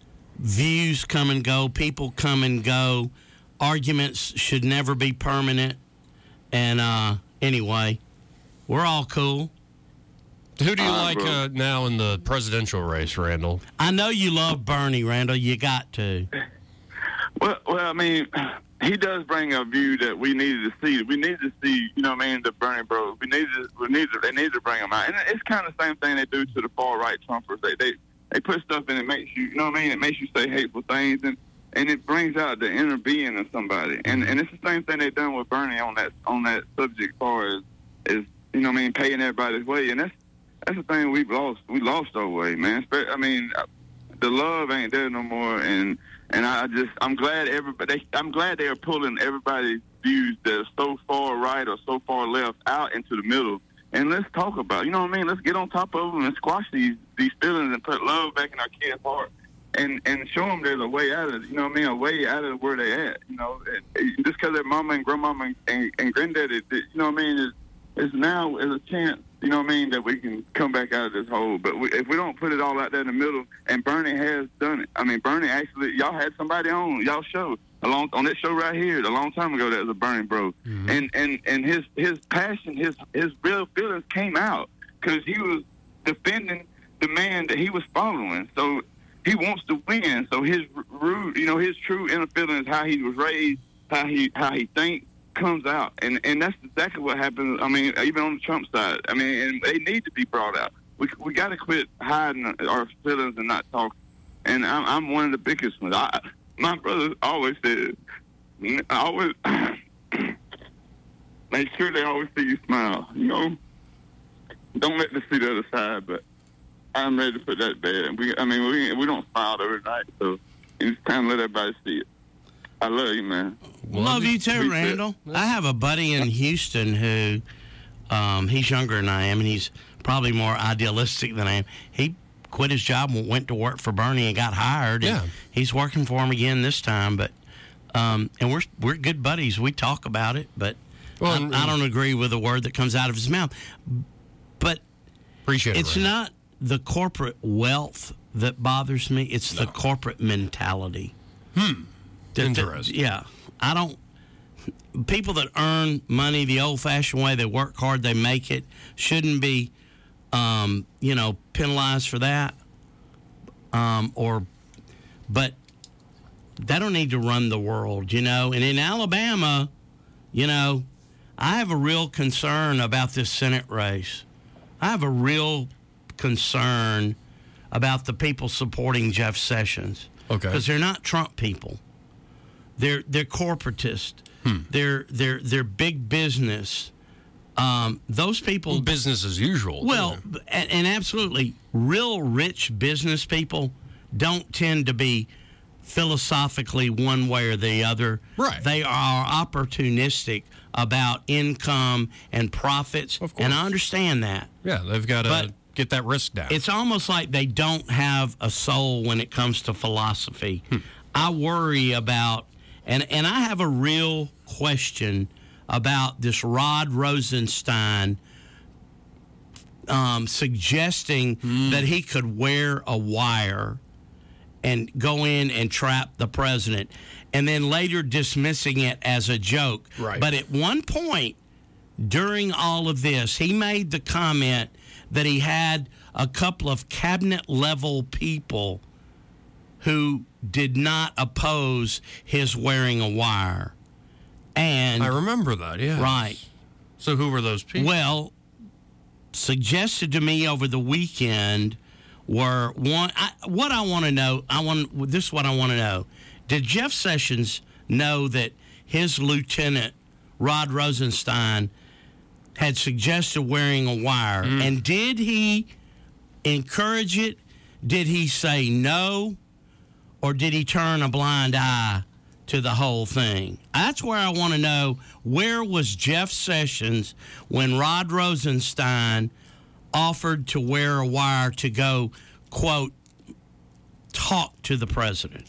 views come and go. People come and go. Arguments should never be permanent. And uh, anyway, we're all cool. Who do you Uh, like bro. uh, now in the presidential race, Randall? I know you love Bernie, Randall. You got to. Well, well, I mean, he does bring a view that we needed to see. We needed to see, you know what I mean, the Bernie Bros. We needed, to, we needed, they needed to bring them out. And it's kind of the same thing they do to the far right Trumpers. They, they, they put stuff in it makes you, you know what I mean. It makes you say hateful things, and, and it brings out the inner being of somebody. And and it's the same thing they done with Bernie on that on that subject, as far as is you know what I mean, paying everybody's way. And that's that's the thing we've lost. We lost our way, man. I mean, the love ain't there no more, and. And I just, I'm glad everybody, I'm glad they are pulling everybody's views that are so far right or so far left out into the middle. And let's talk about it. You know what I mean? Let's get on top of them and squash these, these feelings and put love back in our kids' heart. And, and show them there's a way out of it. You know what I mean? A way out of where they at. You know, and, and just because their mama and grandmama and, and, and granddaddy, you know what I mean, is, is now is a chance, you know what I mean, that we can come back out of this hole. But we, if we don't put it all out there in the middle, and Bernie has done it. I mean, Bernie actually, y'all had somebody on y'all show, along on this show right here, a long time ago, that was a Bernie bro. Mm-hmm. And, and, and his, his passion, his, his real feelings came out because he was defending the man that he was following. So he wants to win. So his rude, you know, his true inner feelings, how he was raised, how he, how he thinks, comes out, and and that's exactly what happens. I mean, even on the Trump side, I mean, and they need to be brought out. We we got to quit hiding our feelings and not talking. And I'm, I'm one of the biggest ones. I, my brother always said, I always make sure they always see you smile. You know, don't let them see the other side. But I'm ready to put that to bed. We, I mean, we we don't smile every night, so it's time to let everybody see it. I love you, man. Love you too, Randall. I have a buddy in Houston who, um, he's younger than I am, and he's probably more idealistic than I am. He quit his job and went to work for Bernie and got hired. And Yeah. he's working for him again this time, but um, and we're we're good buddies. We talk about it, but Well, I, and- I don't agree with the word that comes out of his mouth. But Appreciate it, it's Randall. not the corporate wealth that bothers me. It's the corporate mentality. Hmm. That- that- Interesting. yeah. I don't. People that earn money the old-fashioned way, they work hard, they make it, shouldn't be, um, you know, penalized for that. Um, or, but they don't need to run the world, you know. And in Alabama, you know, I have a real concern about this Senate race. I have a real concern about the people supporting Jeff Sessions. Okay. Because they're not Trump people. They're they're corporatist. Hmm. They're they're they're big business. Um, those people Well, business as usual. well, and, and absolutely, real rich business people don't tend to be philosophically one way or the other. Right. They are opportunistic about income and profits, and I understand that. Yeah, they've got to But get that risk down. It's almost like they don't have a soul when it comes to philosophy. I worry about, and, and I have a real question about this Rod Rosenstein um, suggesting that he could wear a wire and go in and trap the president, and then later dismissing it as a joke. Right. But at one point during all of this, he made the comment that he had a couple of cabinet-level people who did not oppose his wearing a wire. And I remember that, yeah. Right. So who were those people? Well, suggested to me over the weekend were one. I, what I want to know, I want this is what I want to know. Did Jeff Sessions know that his lieutenant, Rod Rosenstein, had suggested wearing a wire? Mm. And did he encourage it? Did he say no? Or did he turn a blind eye to the whole thing? That's where I want to know, where was Jeff Sessions when Rod Rosenstein offered to wear a wire to go, quote, talk to the president?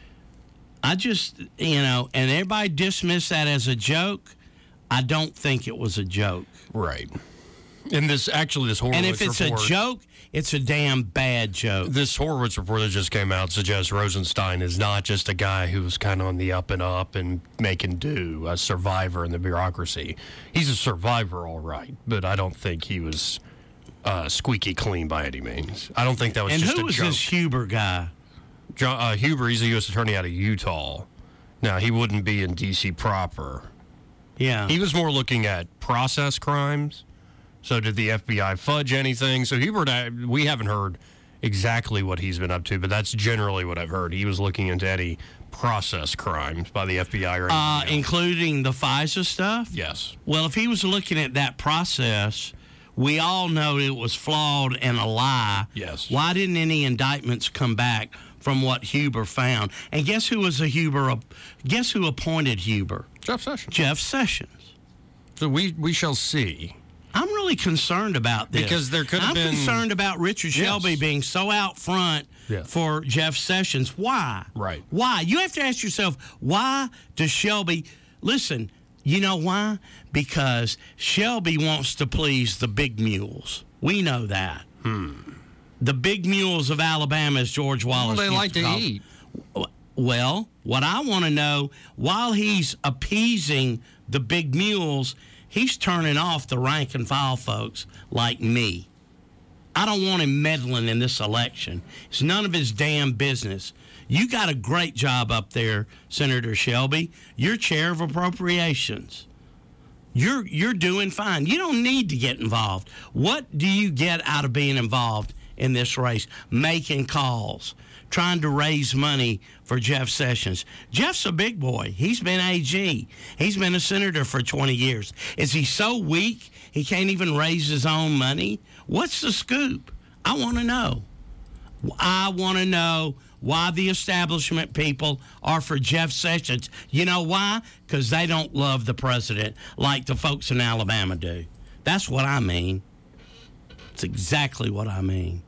I just, you know, and everybody dismissed that as a joke. I don't think it was a joke. Right. And this, actually, this Horowitz And if it's report, a joke, it's a damn bad joke. This Horowitz report that just came out suggests Rosenstein is not just a guy who's kind of on the up and up and making do, a survivor in the bureaucracy. He's a survivor, all right, but I don't think he was uh, squeaky clean by any means. I don't think that was and just who a was joke. this Huber guy? John, uh, Huber, he's a U S attorney out of Utah. Now, he wouldn't be in D C proper. Yeah. He was more looking at process crimes. So did the F B I fudge anything? So Hubert, I, we haven't heard exactly what he's been up to, but that's generally what I've heard. He was looking into any process crimes by the F B I or anything Uh, else. including the FISA stuff? Yes. Well, if he was looking at that process, we all know it was flawed and a lie. Yes. Why didn't any indictments come back from what Huber found? And guess who was a Huber? Guess who appointed Huber? Jeff Sessions. Jeff Sessions. So we we shall see. I'm really concerned about this. Because there could have I'm been- concerned about Richard Yes. Shelby being so out front Yeah. for Jeff Sessions. Why? Right. Why? You have to ask yourself, why does Shelby... Listen, you know why? Because Shelby wants to please the big mules. We know that. Hmm. The big mules of Alabama, as George Wallace Well, they used like to call- eat. Well, what I want to know, while he's appeasing the big mules, he's turning off the rank and file folks like me. I don't want him meddling in this election. It's none of his damn business. You got a great job up there, Senator Shelby. You're chair of appropriations. You're you're doing fine. You don't need to get involved. What do you get out of being involved in this race? Making calls, trying to raise money for Jeff Sessions. Jeff's a big boy. He's been A G. He's been a senator for twenty years. Is he so weak he can't even raise his own money? What's the scoop? I want to know. I want to know why the establishment people are for Jeff Sessions. You know why? Because they don't love the president like the folks in Alabama do. That's what I mean. It's exactly what I mean.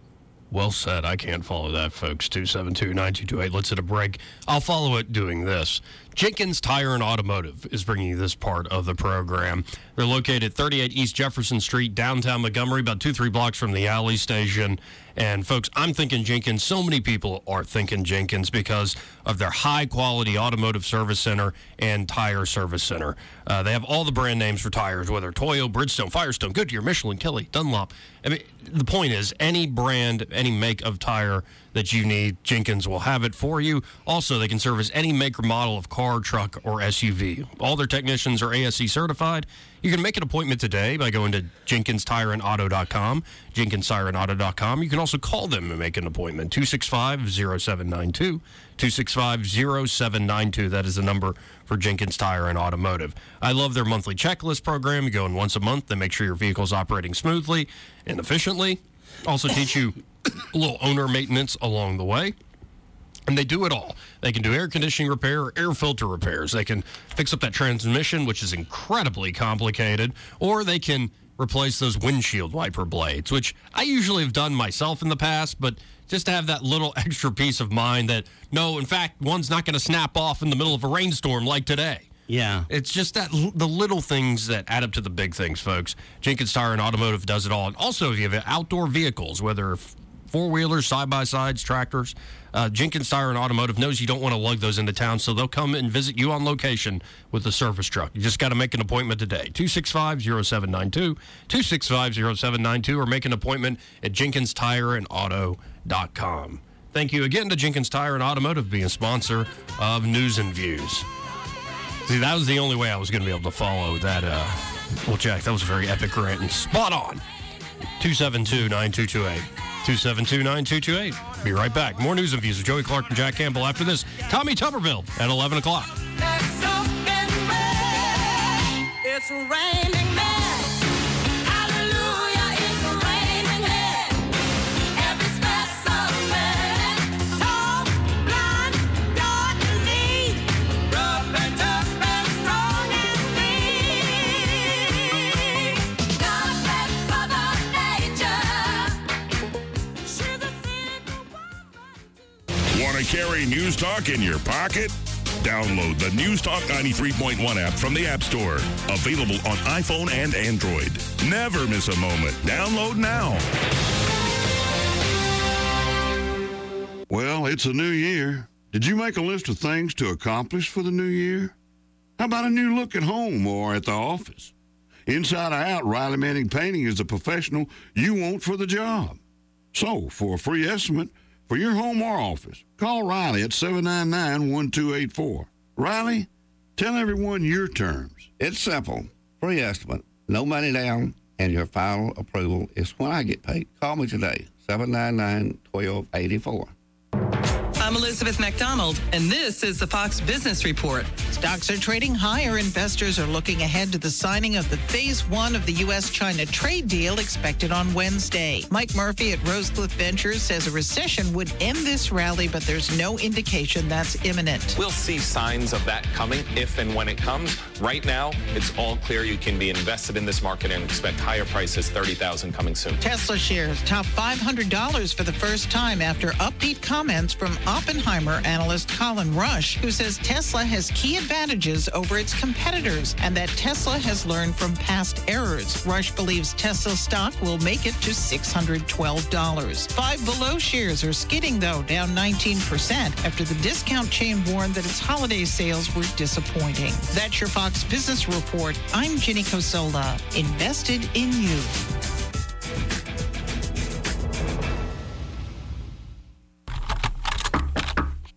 Well said. I can't follow that, folks. two seven two, nine two two eight. Let's hit a break. I'll follow it doing this. Jenkins Tire and Automotive is bringing you this part of the program. They're located at thirty-eight East Jefferson Street, downtown Montgomery, about two, three blocks from the Alley Station. And, folks, I'm thinking Jenkins. So many people are thinking Jenkins because of their high-quality automotive service center and tire service center. Uh, they have all the brand names for tires, whether Toyo, Bridgestone, Firestone, Goodyear, Michelin, Kelly, Dunlop. I mean, the point is, any brand, any make of tire that you need, Jenkins will have it for you. Also, they can service any make or model of car, truck, or S U V. All their technicians are A S C certified. You can make an appointment today by going to jenkins tire and auto dot com, jenkins tire and auto dot com. You can also call them and make an appointment, two six five, zero seven nine two, two six five, zero seven nine two. That is the number for Jenkins Tire and Automotive. I love their monthly checklist program. You go in once a month. They make sure your vehicle is operating smoothly and efficiently. Also teach you a little owner maintenance along the way. And they do it all. They can do air conditioning repair or air filter repairs. They can fix up that transmission, which is incredibly complicated, or they can replace those windshield wiper blades, which I usually have done myself in the past, but just to have that little extra peace of mind that, no, in fact, one's not going to snap off in the middle of a rainstorm like today. Yeah. It's just that the little things that add up to the big things, folks. Jenkins Tire and Automotive does it all. And also, if you have outdoor vehicles, whether four-wheelers, side-by-sides, tractors, uh, Jenkins Tire and Automotive knows you don't want to lug those into town, so they'll come and visit you on location with a service truck. You just got to make an appointment today. two six five, zero seven nine two, two six five, zero seven nine two, or make an appointment at jenkins tire and auto dot com. Thank you again to Jenkins Tire and Automotive being a sponsor of News and Views. See, that was the only way I was going to be able to follow that. Uh, well, Jack, that was a very epic rant and spot on. two seven two, nine two two eight. two seven two, nine two two eight. Be right back. More News and Views with Joey Clark and Jack Campbell after this. Tommy Tuberville at eleven o'clock. It's raining men. Hallelujah, it's raining men. Every specimen, tall, blind, dark and lean, rough and tough and strong and mean. God bless Mother Nature. She's a single woman. Want to carry News Talk in your pocket? Download the News Talk ninety-three point one app from the App Store. Available on iPhone and Android. Never miss a moment. Download now. Well, it's a new year. Did you make a list of things to accomplish for the new year? How about a new look at home or at the office? Inside or out, Riley Manning Painting is the professional you want for the job. So, for a free estimate for your home or office, call Riley at seven nine nine, one two eight four. Riley, tell everyone your terms. It's simple. Free estimate, no money down, and your final approval is when I get paid. Call me today, seven nine nine, one two eight four. I'm Elizabeth McDonald, and this is the Fox Business Report. Stocks are trading higher. Investors are looking ahead to the signing of the phase one of the U S China trade deal expected on Wednesday. Mike Murphy at Rosecliff Ventures says a recession would end this rally, but there's no indication that's imminent. We'll see signs of that coming if and when it comes. Right now, it's all clear you can be invested in this market and expect higher prices, thirty thousand coming soon. Tesla shares top five hundred dollars for the first time after upbeat comments from Oppenheimer analyst Colin Rush, who says Tesla has key advantages over its competitors and that Tesla has learned from past errors. Rush believes Tesla stock will make it to six hundred twelve dollars. Five Below shares are skidding, though, down nineteen percent after the discount chain warned that its holiday sales were disappointing. That's your Fox Business Report. I'm Ginny Cosola, invested in you.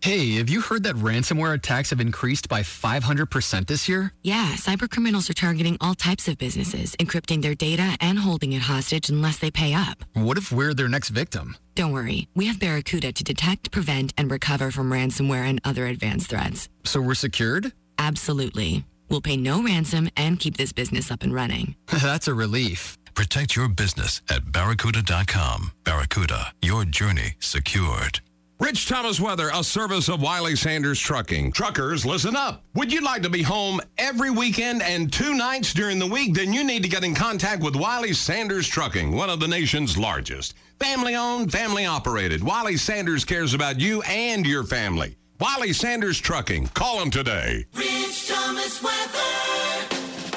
Hey, have you heard that ransomware attacks have increased by five hundred percent this year? Yeah, cybercriminals are targeting all types of businesses, encrypting their data and holding it hostage unless they pay up. What if we're their next victim? Don't worry, we have Barracuda to detect, prevent, and recover from ransomware and other advanced threats. So we're secured? Absolutely. We'll pay no ransom and keep this business up and running. That's a relief. Protect your business at barracuda dot com. Barracuda, your journey secured. Rich Thomas Weather, a service of Wiley Sanders Trucking. Truckers, listen up. Would you like to be home every weekend and two nights during the week? Then you need to get in contact with Wiley Sanders Trucking, one of the nation's largest. Family-owned, family-operated. Wiley Sanders cares about you and your family. Wiley Sanders Trucking. Call them today. Rich Thomas Weather.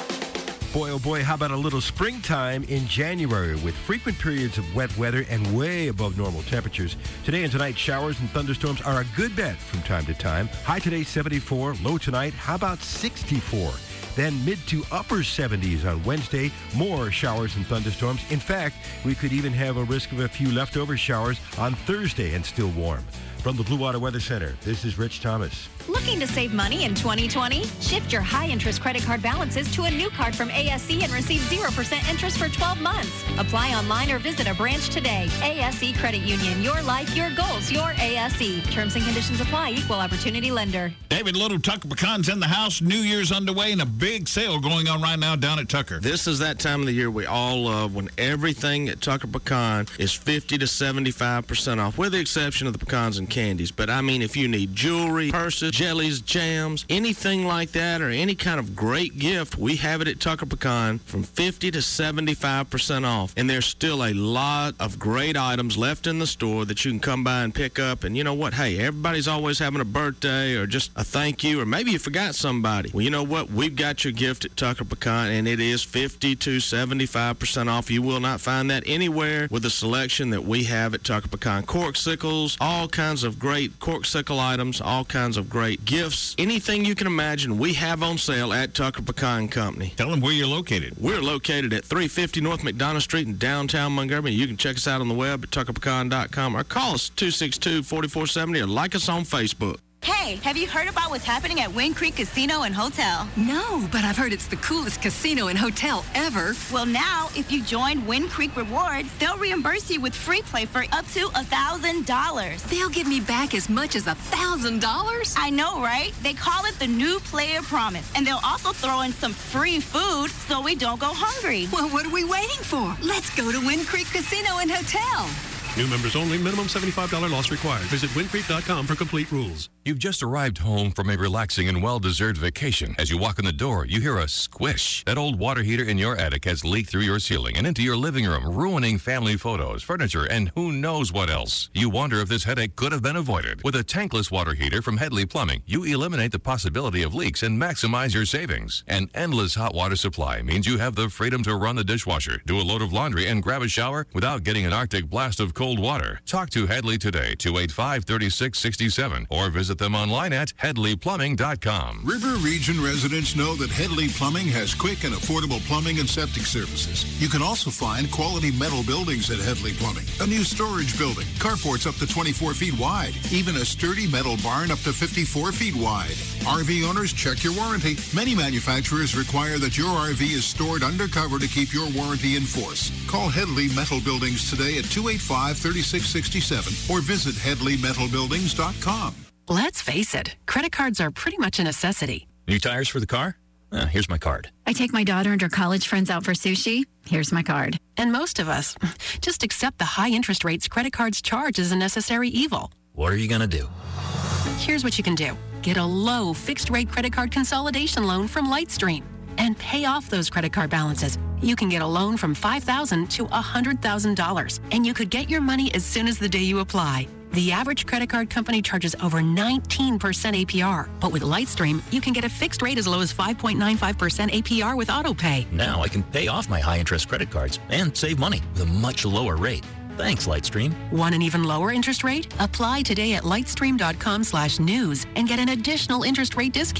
Boy, oh boy, how about a little springtime in January with frequent periods of wet weather and way above normal temperatures. Today and tonight, showers and thunderstorms are a good bet from time to time. High today, seventy-four. Low tonight, how about sixty-four? Then mid to upper seventies on Wednesday. More showers and thunderstorms. In fact, we could even have a risk of a few leftover showers on Thursday and still warm. From the Blue Water Weather Center, this is Rich Thomas. Looking to save money in twenty twenty? Shift your high-interest credit card balances to a new card from A S E and receive zero percent interest for twelve months. Apply online or visit a branch today. A S E Credit Union. Your life, your goals, your A S E. Terms and conditions apply. Equal opportunity lender. David Little, Tucker Pecan's in the house. New Year's underway and a big sale going on right now down at Tucker. This is that time of the year we all love when everything at Tucker Pecan is fifty to seventy-five percent off, with the exception of the pecans and candies. But I mean, if you need jewelry, purses, jellies, jams, anything like that, or any kind of great gift, we have it at Tucker Pecan from fifty to seventy-five percent off. And there's still a lot of great items left in the store that you can come by and pick up. And you know what? Hey, everybody's always having a birthday or just a thank you, or maybe you forgot somebody. Well, you know what? We've got your gift at Tucker Pecan, and it is fifty to seventy-five percent off. You will not find that anywhere with the selection that we have at Tucker Pecan. Corksicles, all kinds of great corksicle items, all kinds of great gifts. Anything you can imagine, we have on sale at Tucker Pecan Company. Tell them where you're located. We're located at three fifty North McDonough Street in downtown Montgomery. You can check us out on the web at tucker pecan dot com or call us two six two, four four seven zero or like us on Facebook. Hey, have you heard about what's happening at Wind Creek Casino and Hotel? No, but I've heard it's the coolest casino and hotel ever. Well, now, if you join Wind Creek Rewards, they'll reimburse you with free play for up to one thousand dollars. They'll give me back as much as one thousand dollars? I know, right? They call it the New Player Promise, and they'll also throw in some free food so we don't go hungry. Well, what are we waiting for? Let's go to Wind Creek Casino and Hotel. New members only. Minimum seventy-five dollars loss required. Visit wind creek dot com for complete rules. You've just arrived home from a relaxing and well-deserved vacation. As you walk in the door, you hear a squish. That old water heater in your attic has leaked through your ceiling and into your living room, ruining family photos, furniture, and who knows what else. You wonder if this headache could have been avoided. With a tankless water heater from Headley Plumbing, you eliminate the possibility of leaks and maximize your savings. An endless hot water supply means you have the freedom to run the dishwasher, do a load of laundry, and grab a shower without getting an Arctic blast of cold water. Talk to Headley today, two eight five, three six six seven, or visit them online at headley plumbing dot com. River Region residents know that Headley Plumbing has quick and affordable plumbing and septic services. You can also find quality metal buildings at Headley Plumbing. A new storage building, carports up to twenty-four feet wide, even a sturdy metal barn up to fifty-four feet wide. R V owners, check your warranty. Many manufacturers require that your R V is stored undercover to keep your warranty in force. Call Headley Metal Buildings today at two eight five, three six six seven or visit headley metal buildings dot com. Let's face it, credit cards are pretty much a necessity. New tires for the car? Uh, here's my card. I take my daughter and her college friends out for sushi. Here's my card. And most of us just accept the high interest rates credit cards charge as a necessary evil. What are you going to do? Here's what you can do. Get a low fixed rate credit card consolidation loan from Lightstream and pay off those credit card balances. You can get a loan from five thousand dollars to one hundred thousand dollars, and you could get your money as soon as the day you apply. The average credit card company charges over nineteen percent A P R, but with Lightstream, you can get a fixed rate as low as five point nine five percent A P R with AutoPay. Now I can pay off my high-interest credit cards and save money with a much lower rate. Thanks, Lightstream. Want an even lower interest rate? Apply today at lightstream dot com slash news and get an additional interest rate discount.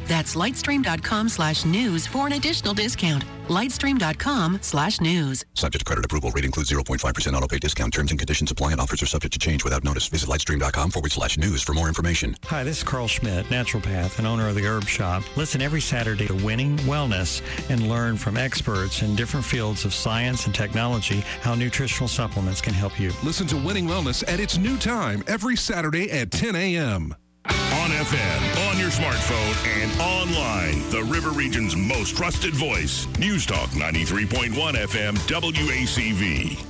That's lightstream.com slash news for an additional discount. lightstream.com slash news. Subject to credit approval. Rate includes zero point five percent auto pay discount. Terms and conditions apply and offers are subject to change without notice. Visit lightstream.com forward slash news for more information. Hi, this is Carl Schmidt, naturopath and owner of the Herb Shop. Listen every Saturday to Winning Wellness and learn from experts in different fields of science and technology how nutritional supplements can help you. Listen to Winning Wellness at its new time every Saturday at ten a.m. On F M, on your smartphone, and online. The River Region's most trusted voice. News Talk ninety-three point one F M W A C V.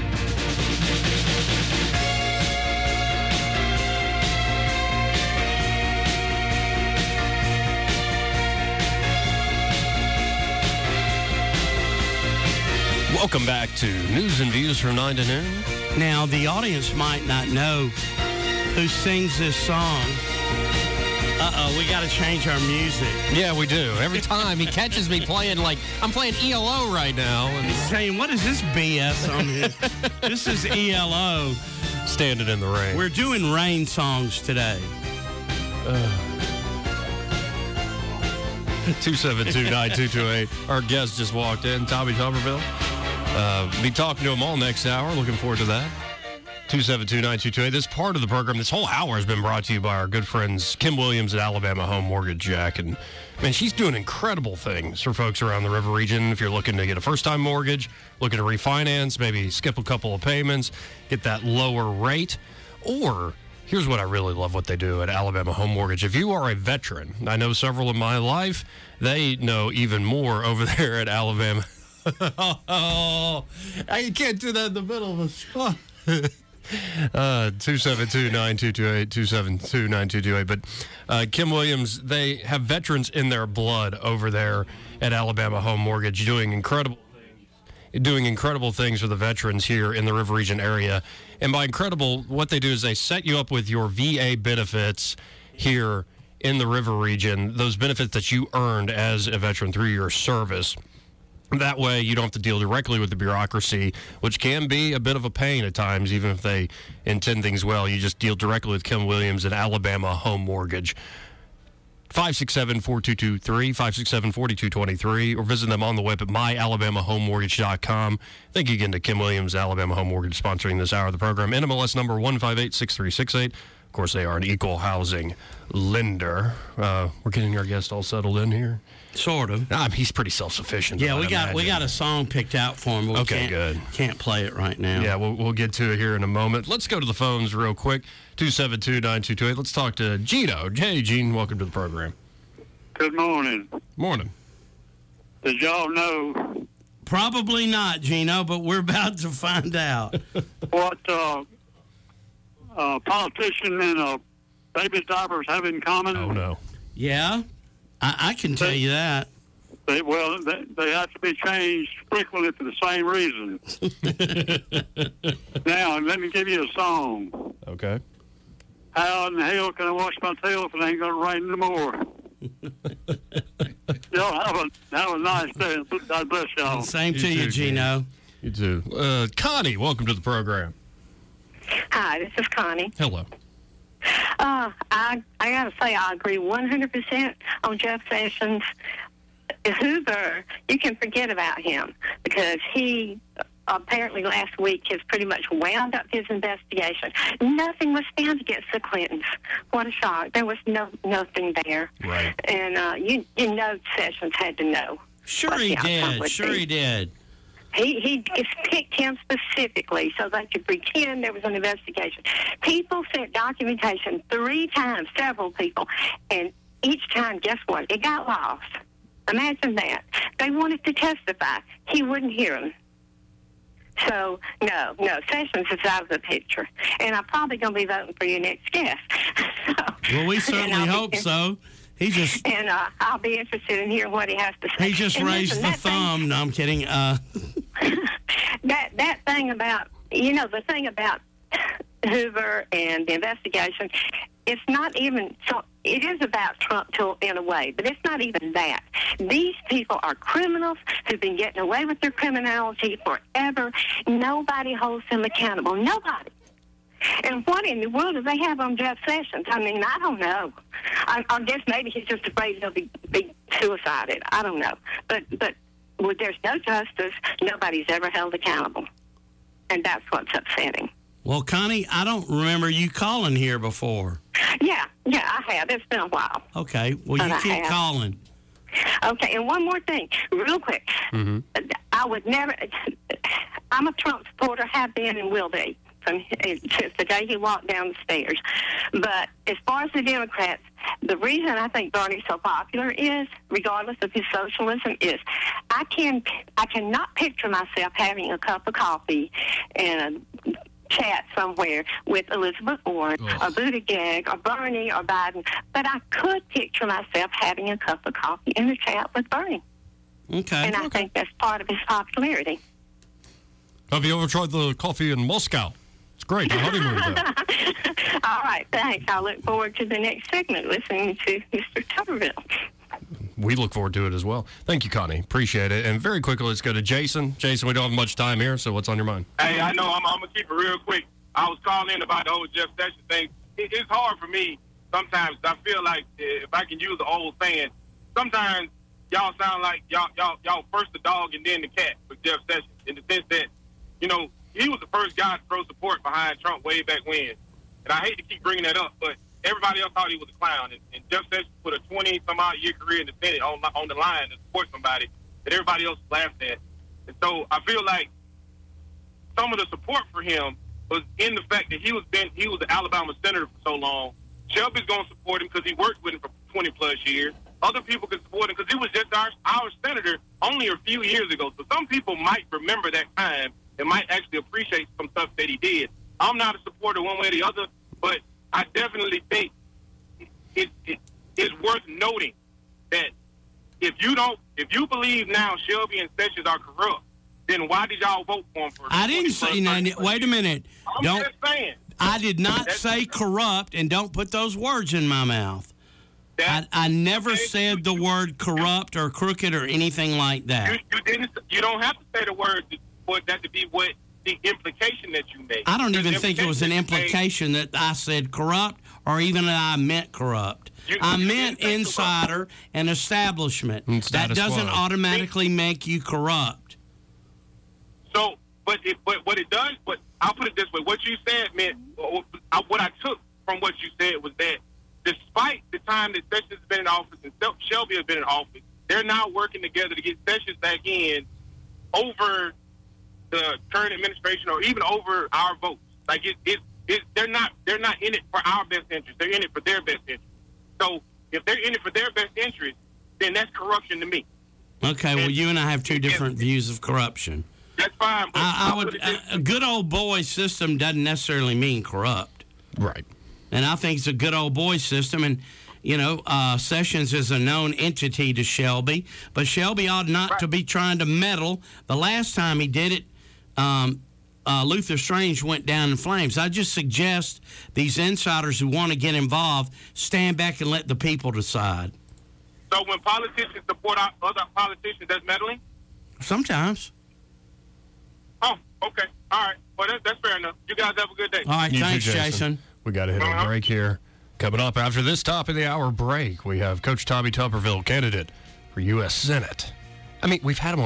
Welcome back to News and Views from nine to noon. Now, the audience might not know who sings this song. Uh-oh, we got to change our music. Yeah, we do. Every time he catches me playing, like, I'm playing E L O right now. And he's saying, what is this B S on here? This is E L O. Standing in the rain. We're doing rain songs today. Uh. two seven two, nine two two eight. Our guest just walked in, Tommy Tuberville. Uh, be talking to him all next hour. Looking forward to that. two seven two, nine two two eight. This part of the program, this whole hour has been brought to you by our good friends Kim Williams at Alabama Home Mortgage, Jack. And, man, she's doing incredible things for folks around the River Region. If you're looking to get a first-time mortgage, looking to refinance, maybe skip a couple of payments, get that lower rate. Or, here's what I really love what they do at Alabama Home Mortgage. If you are a veteran, I know several in my life, they know even more over there at Alabama. Oh, you can't do that in the middle of a spot. Uh, two seven two, nine two two eight, two seven two, nine two two eight. But uh, Kim Williams, they have veterans in their blood over there at Alabama Home Mortgage doing incredible things, doing incredible things for the veterans here in the River Region area. And by incredible, what they do is they set you up with your V A benefits here in the River Region, those benefits that you earned as a veteran through your service. That way, you don't have to deal directly with the bureaucracy, which can be a bit of a pain at times, even if they intend things well. You just deal directly with Kim Williams at Alabama Home Mortgage. five six seven, four two two three, five six seven, four two two three, or visit them on the web at my alabama home mortgage dot com. Thank you again to Kim Williams, Alabama Home Mortgage, sponsoring this hour of the program. N M L S number one five eight six three six eight. Of course, they are an equal housing lender. Uh, we're getting our guest all settled in here. Sort of. Ah, he's pretty self-sufficient. Yeah, we I'd got imagine. we got a song picked out for him. But we Okay, can't, good. Can't play it right now. Yeah, we'll, we'll get to it here in a moment. Let's go to the phones real quick. two seven two, nine two two eight. Let's talk to Gino. Hey, Gene, welcome to the program. Good morning. Morning. Did y'all know Probably not, Gino, but we're about to find out. what uh, a politician and a baby diapers have in common? Oh, no. Yeah, I, I can tell they, you that. They, well, they, they have to be changed frequently for the same reason. Now, let me give you a song. Okay. How in the hell can I wash my tail if it ain't going to rain no more? Y'all have a, have a nice day. God bless y'all. Same You to you, too, Gino. You too. Uh, Connie, welcome to the program. Hi, this is Connie. Hello. Uh, I I got to say, I agree one hundred percent on Jeff Sessions. Hoover, you can forget about him because he apparently last week has pretty much wound up his investigation. Nothing was found against the Clintons. What a shock. There was no nothing there. Right. And uh, you, you know Sessions had to know. Sure what he the outcome did. would Sure be. he did. He he just picked him specifically so they could pretend there was an investigation. People sent documentation three times, several people, and each time, guess what? It got lost. Imagine that. They wanted to testify. He wouldn't hear them. So, no, no, Sessions is out of the picture. And I'm probably going to be voting for your next guest. so, Well, we certainly and I'll hope be, so. He just And uh, I'll be interested in hearing what he has to say. he just And raised listen, the that thing- thumb. No, I'm kidding. Uh, that that thing about, you know, the thing about Hoover and the investigation, it's not even, so it is about Trump to, in a way, but it's not even that. These people are criminals who've been getting away with their criminality forever. Nobody holds them accountable. Nobody. And what in the world do they have on Jeff Sessions? I mean, I don't know. I, I guess maybe he's just afraid he'll be, be suicided. I don't know. But but well, there's no justice. Nobody's ever held accountable. And that's what's upsetting. Well, Connie, I don't remember you calling here before. Yeah, yeah, I have. It's been a while. Okay, well, But you I keep have. calling. Okay, and one more thing, real quick. Mm-hmm. I would never, I'm a Trump supporter, have been and will be from, since the day he walked down the stairs. But as far as the Democrats, the reason I think Bernie's so popular is, regardless of his socialism, is I can I cannot picture myself having a cup of coffee and a chat somewhere with Elizabeth Warren Ugh. or Buttigieg or Bernie or Biden, but I could picture myself having a cup of coffee and a chat with Bernie. Okay. And I think that's part of his popularity. Have you ever tried the coffee in Moscow? It's great. The honeymoon there. All right, thanks. I look forward to the next segment, listening to Mister Tuberville. We look forward to it as well. Thank you, Connie. Appreciate it. And very quickly, let's go to Jason. Jason, we don't have much time here, so what's on your mind? Hey, I know I'm, I'm going to keep it real quick. I was calling in about the whole Jeff Sessions thing. It, it's hard for me sometimes. I feel like, uh, if I can use the old saying, sometimes y'all sound like y'all y'all y'all first the dog and then the cat with Jeff Sessions, in the sense that, you know, he was the first guy to throw support behind Trump way back when. And I hate to keep bringing that up, but everybody else thought he was a clown. And, and Jeff Sessions put a twenty-some-odd year career in the Senate on, on the line to support somebody that everybody else laughed at. And so I feel like some of the support for him was in the fact that he was been he was the Alabama senator for so long. Shelby's going to support him because he worked with him for twenty-plus years. Other people can support him because he was just our, our senator only a few years ago. So some people might remember that time and might actually appreciate some stuff that he did. I'm not a supporter one way or the other, but I definitely think it, it is worth noting that if you don't, if you believe now Shelby and Sessions are corrupt, then why did y'all vote for him? For I didn't say no. Wait a minute. I'm don't. just saying. I did not say corrupt, and don't put those words in my mouth. I, I never said the word corrupt or crooked or anything like that. You, you didn't. You don't have to say the word for that to be what the implication that you made. I don't even The think it was an implication implication that I said corrupt or even that I meant corrupt. You- I you meant didn't say insider and establishment. And That status doesn't quo. automatically make you corrupt. So, but it, but what it does, but I'll put it this way: what you said meant, I- what I took from what you said was that, despite the time that Sessions has been in office and Sel- Shelby has been in office, they're now working together to get Sessions back in over the current administration or even over our votes. Like it, it, it, they're not, they're not in it for our best interest. They're in it for their best interest. So if they're in it for their best interest, then that's corruption to me. Okay, well, you and I have two different views of corruption. That's fine. But I, I I'll would. put it this A, a good old boy system doesn't necessarily mean corrupt. Right. And I think it's a good old boy system. And, you know, uh, Sessions is a known entity to Shelby, but Shelby ought not to be trying to meddle. The last time he did it, um, uh, Luther Strange went down in flames. I just suggest these insiders who want to get involved stand back and let the people decide. So when politicians support our other politicians, that's meddling? Sometimes. Oh, okay. All right. Well, that, that's fair enough. You guys have a good day. All right, You too, thanks, Jason. We got to hit a break here. Coming up after this top of the hour break, we have Coach Tommy Tuberville, candidate for U S Senate. I mean, we've had him on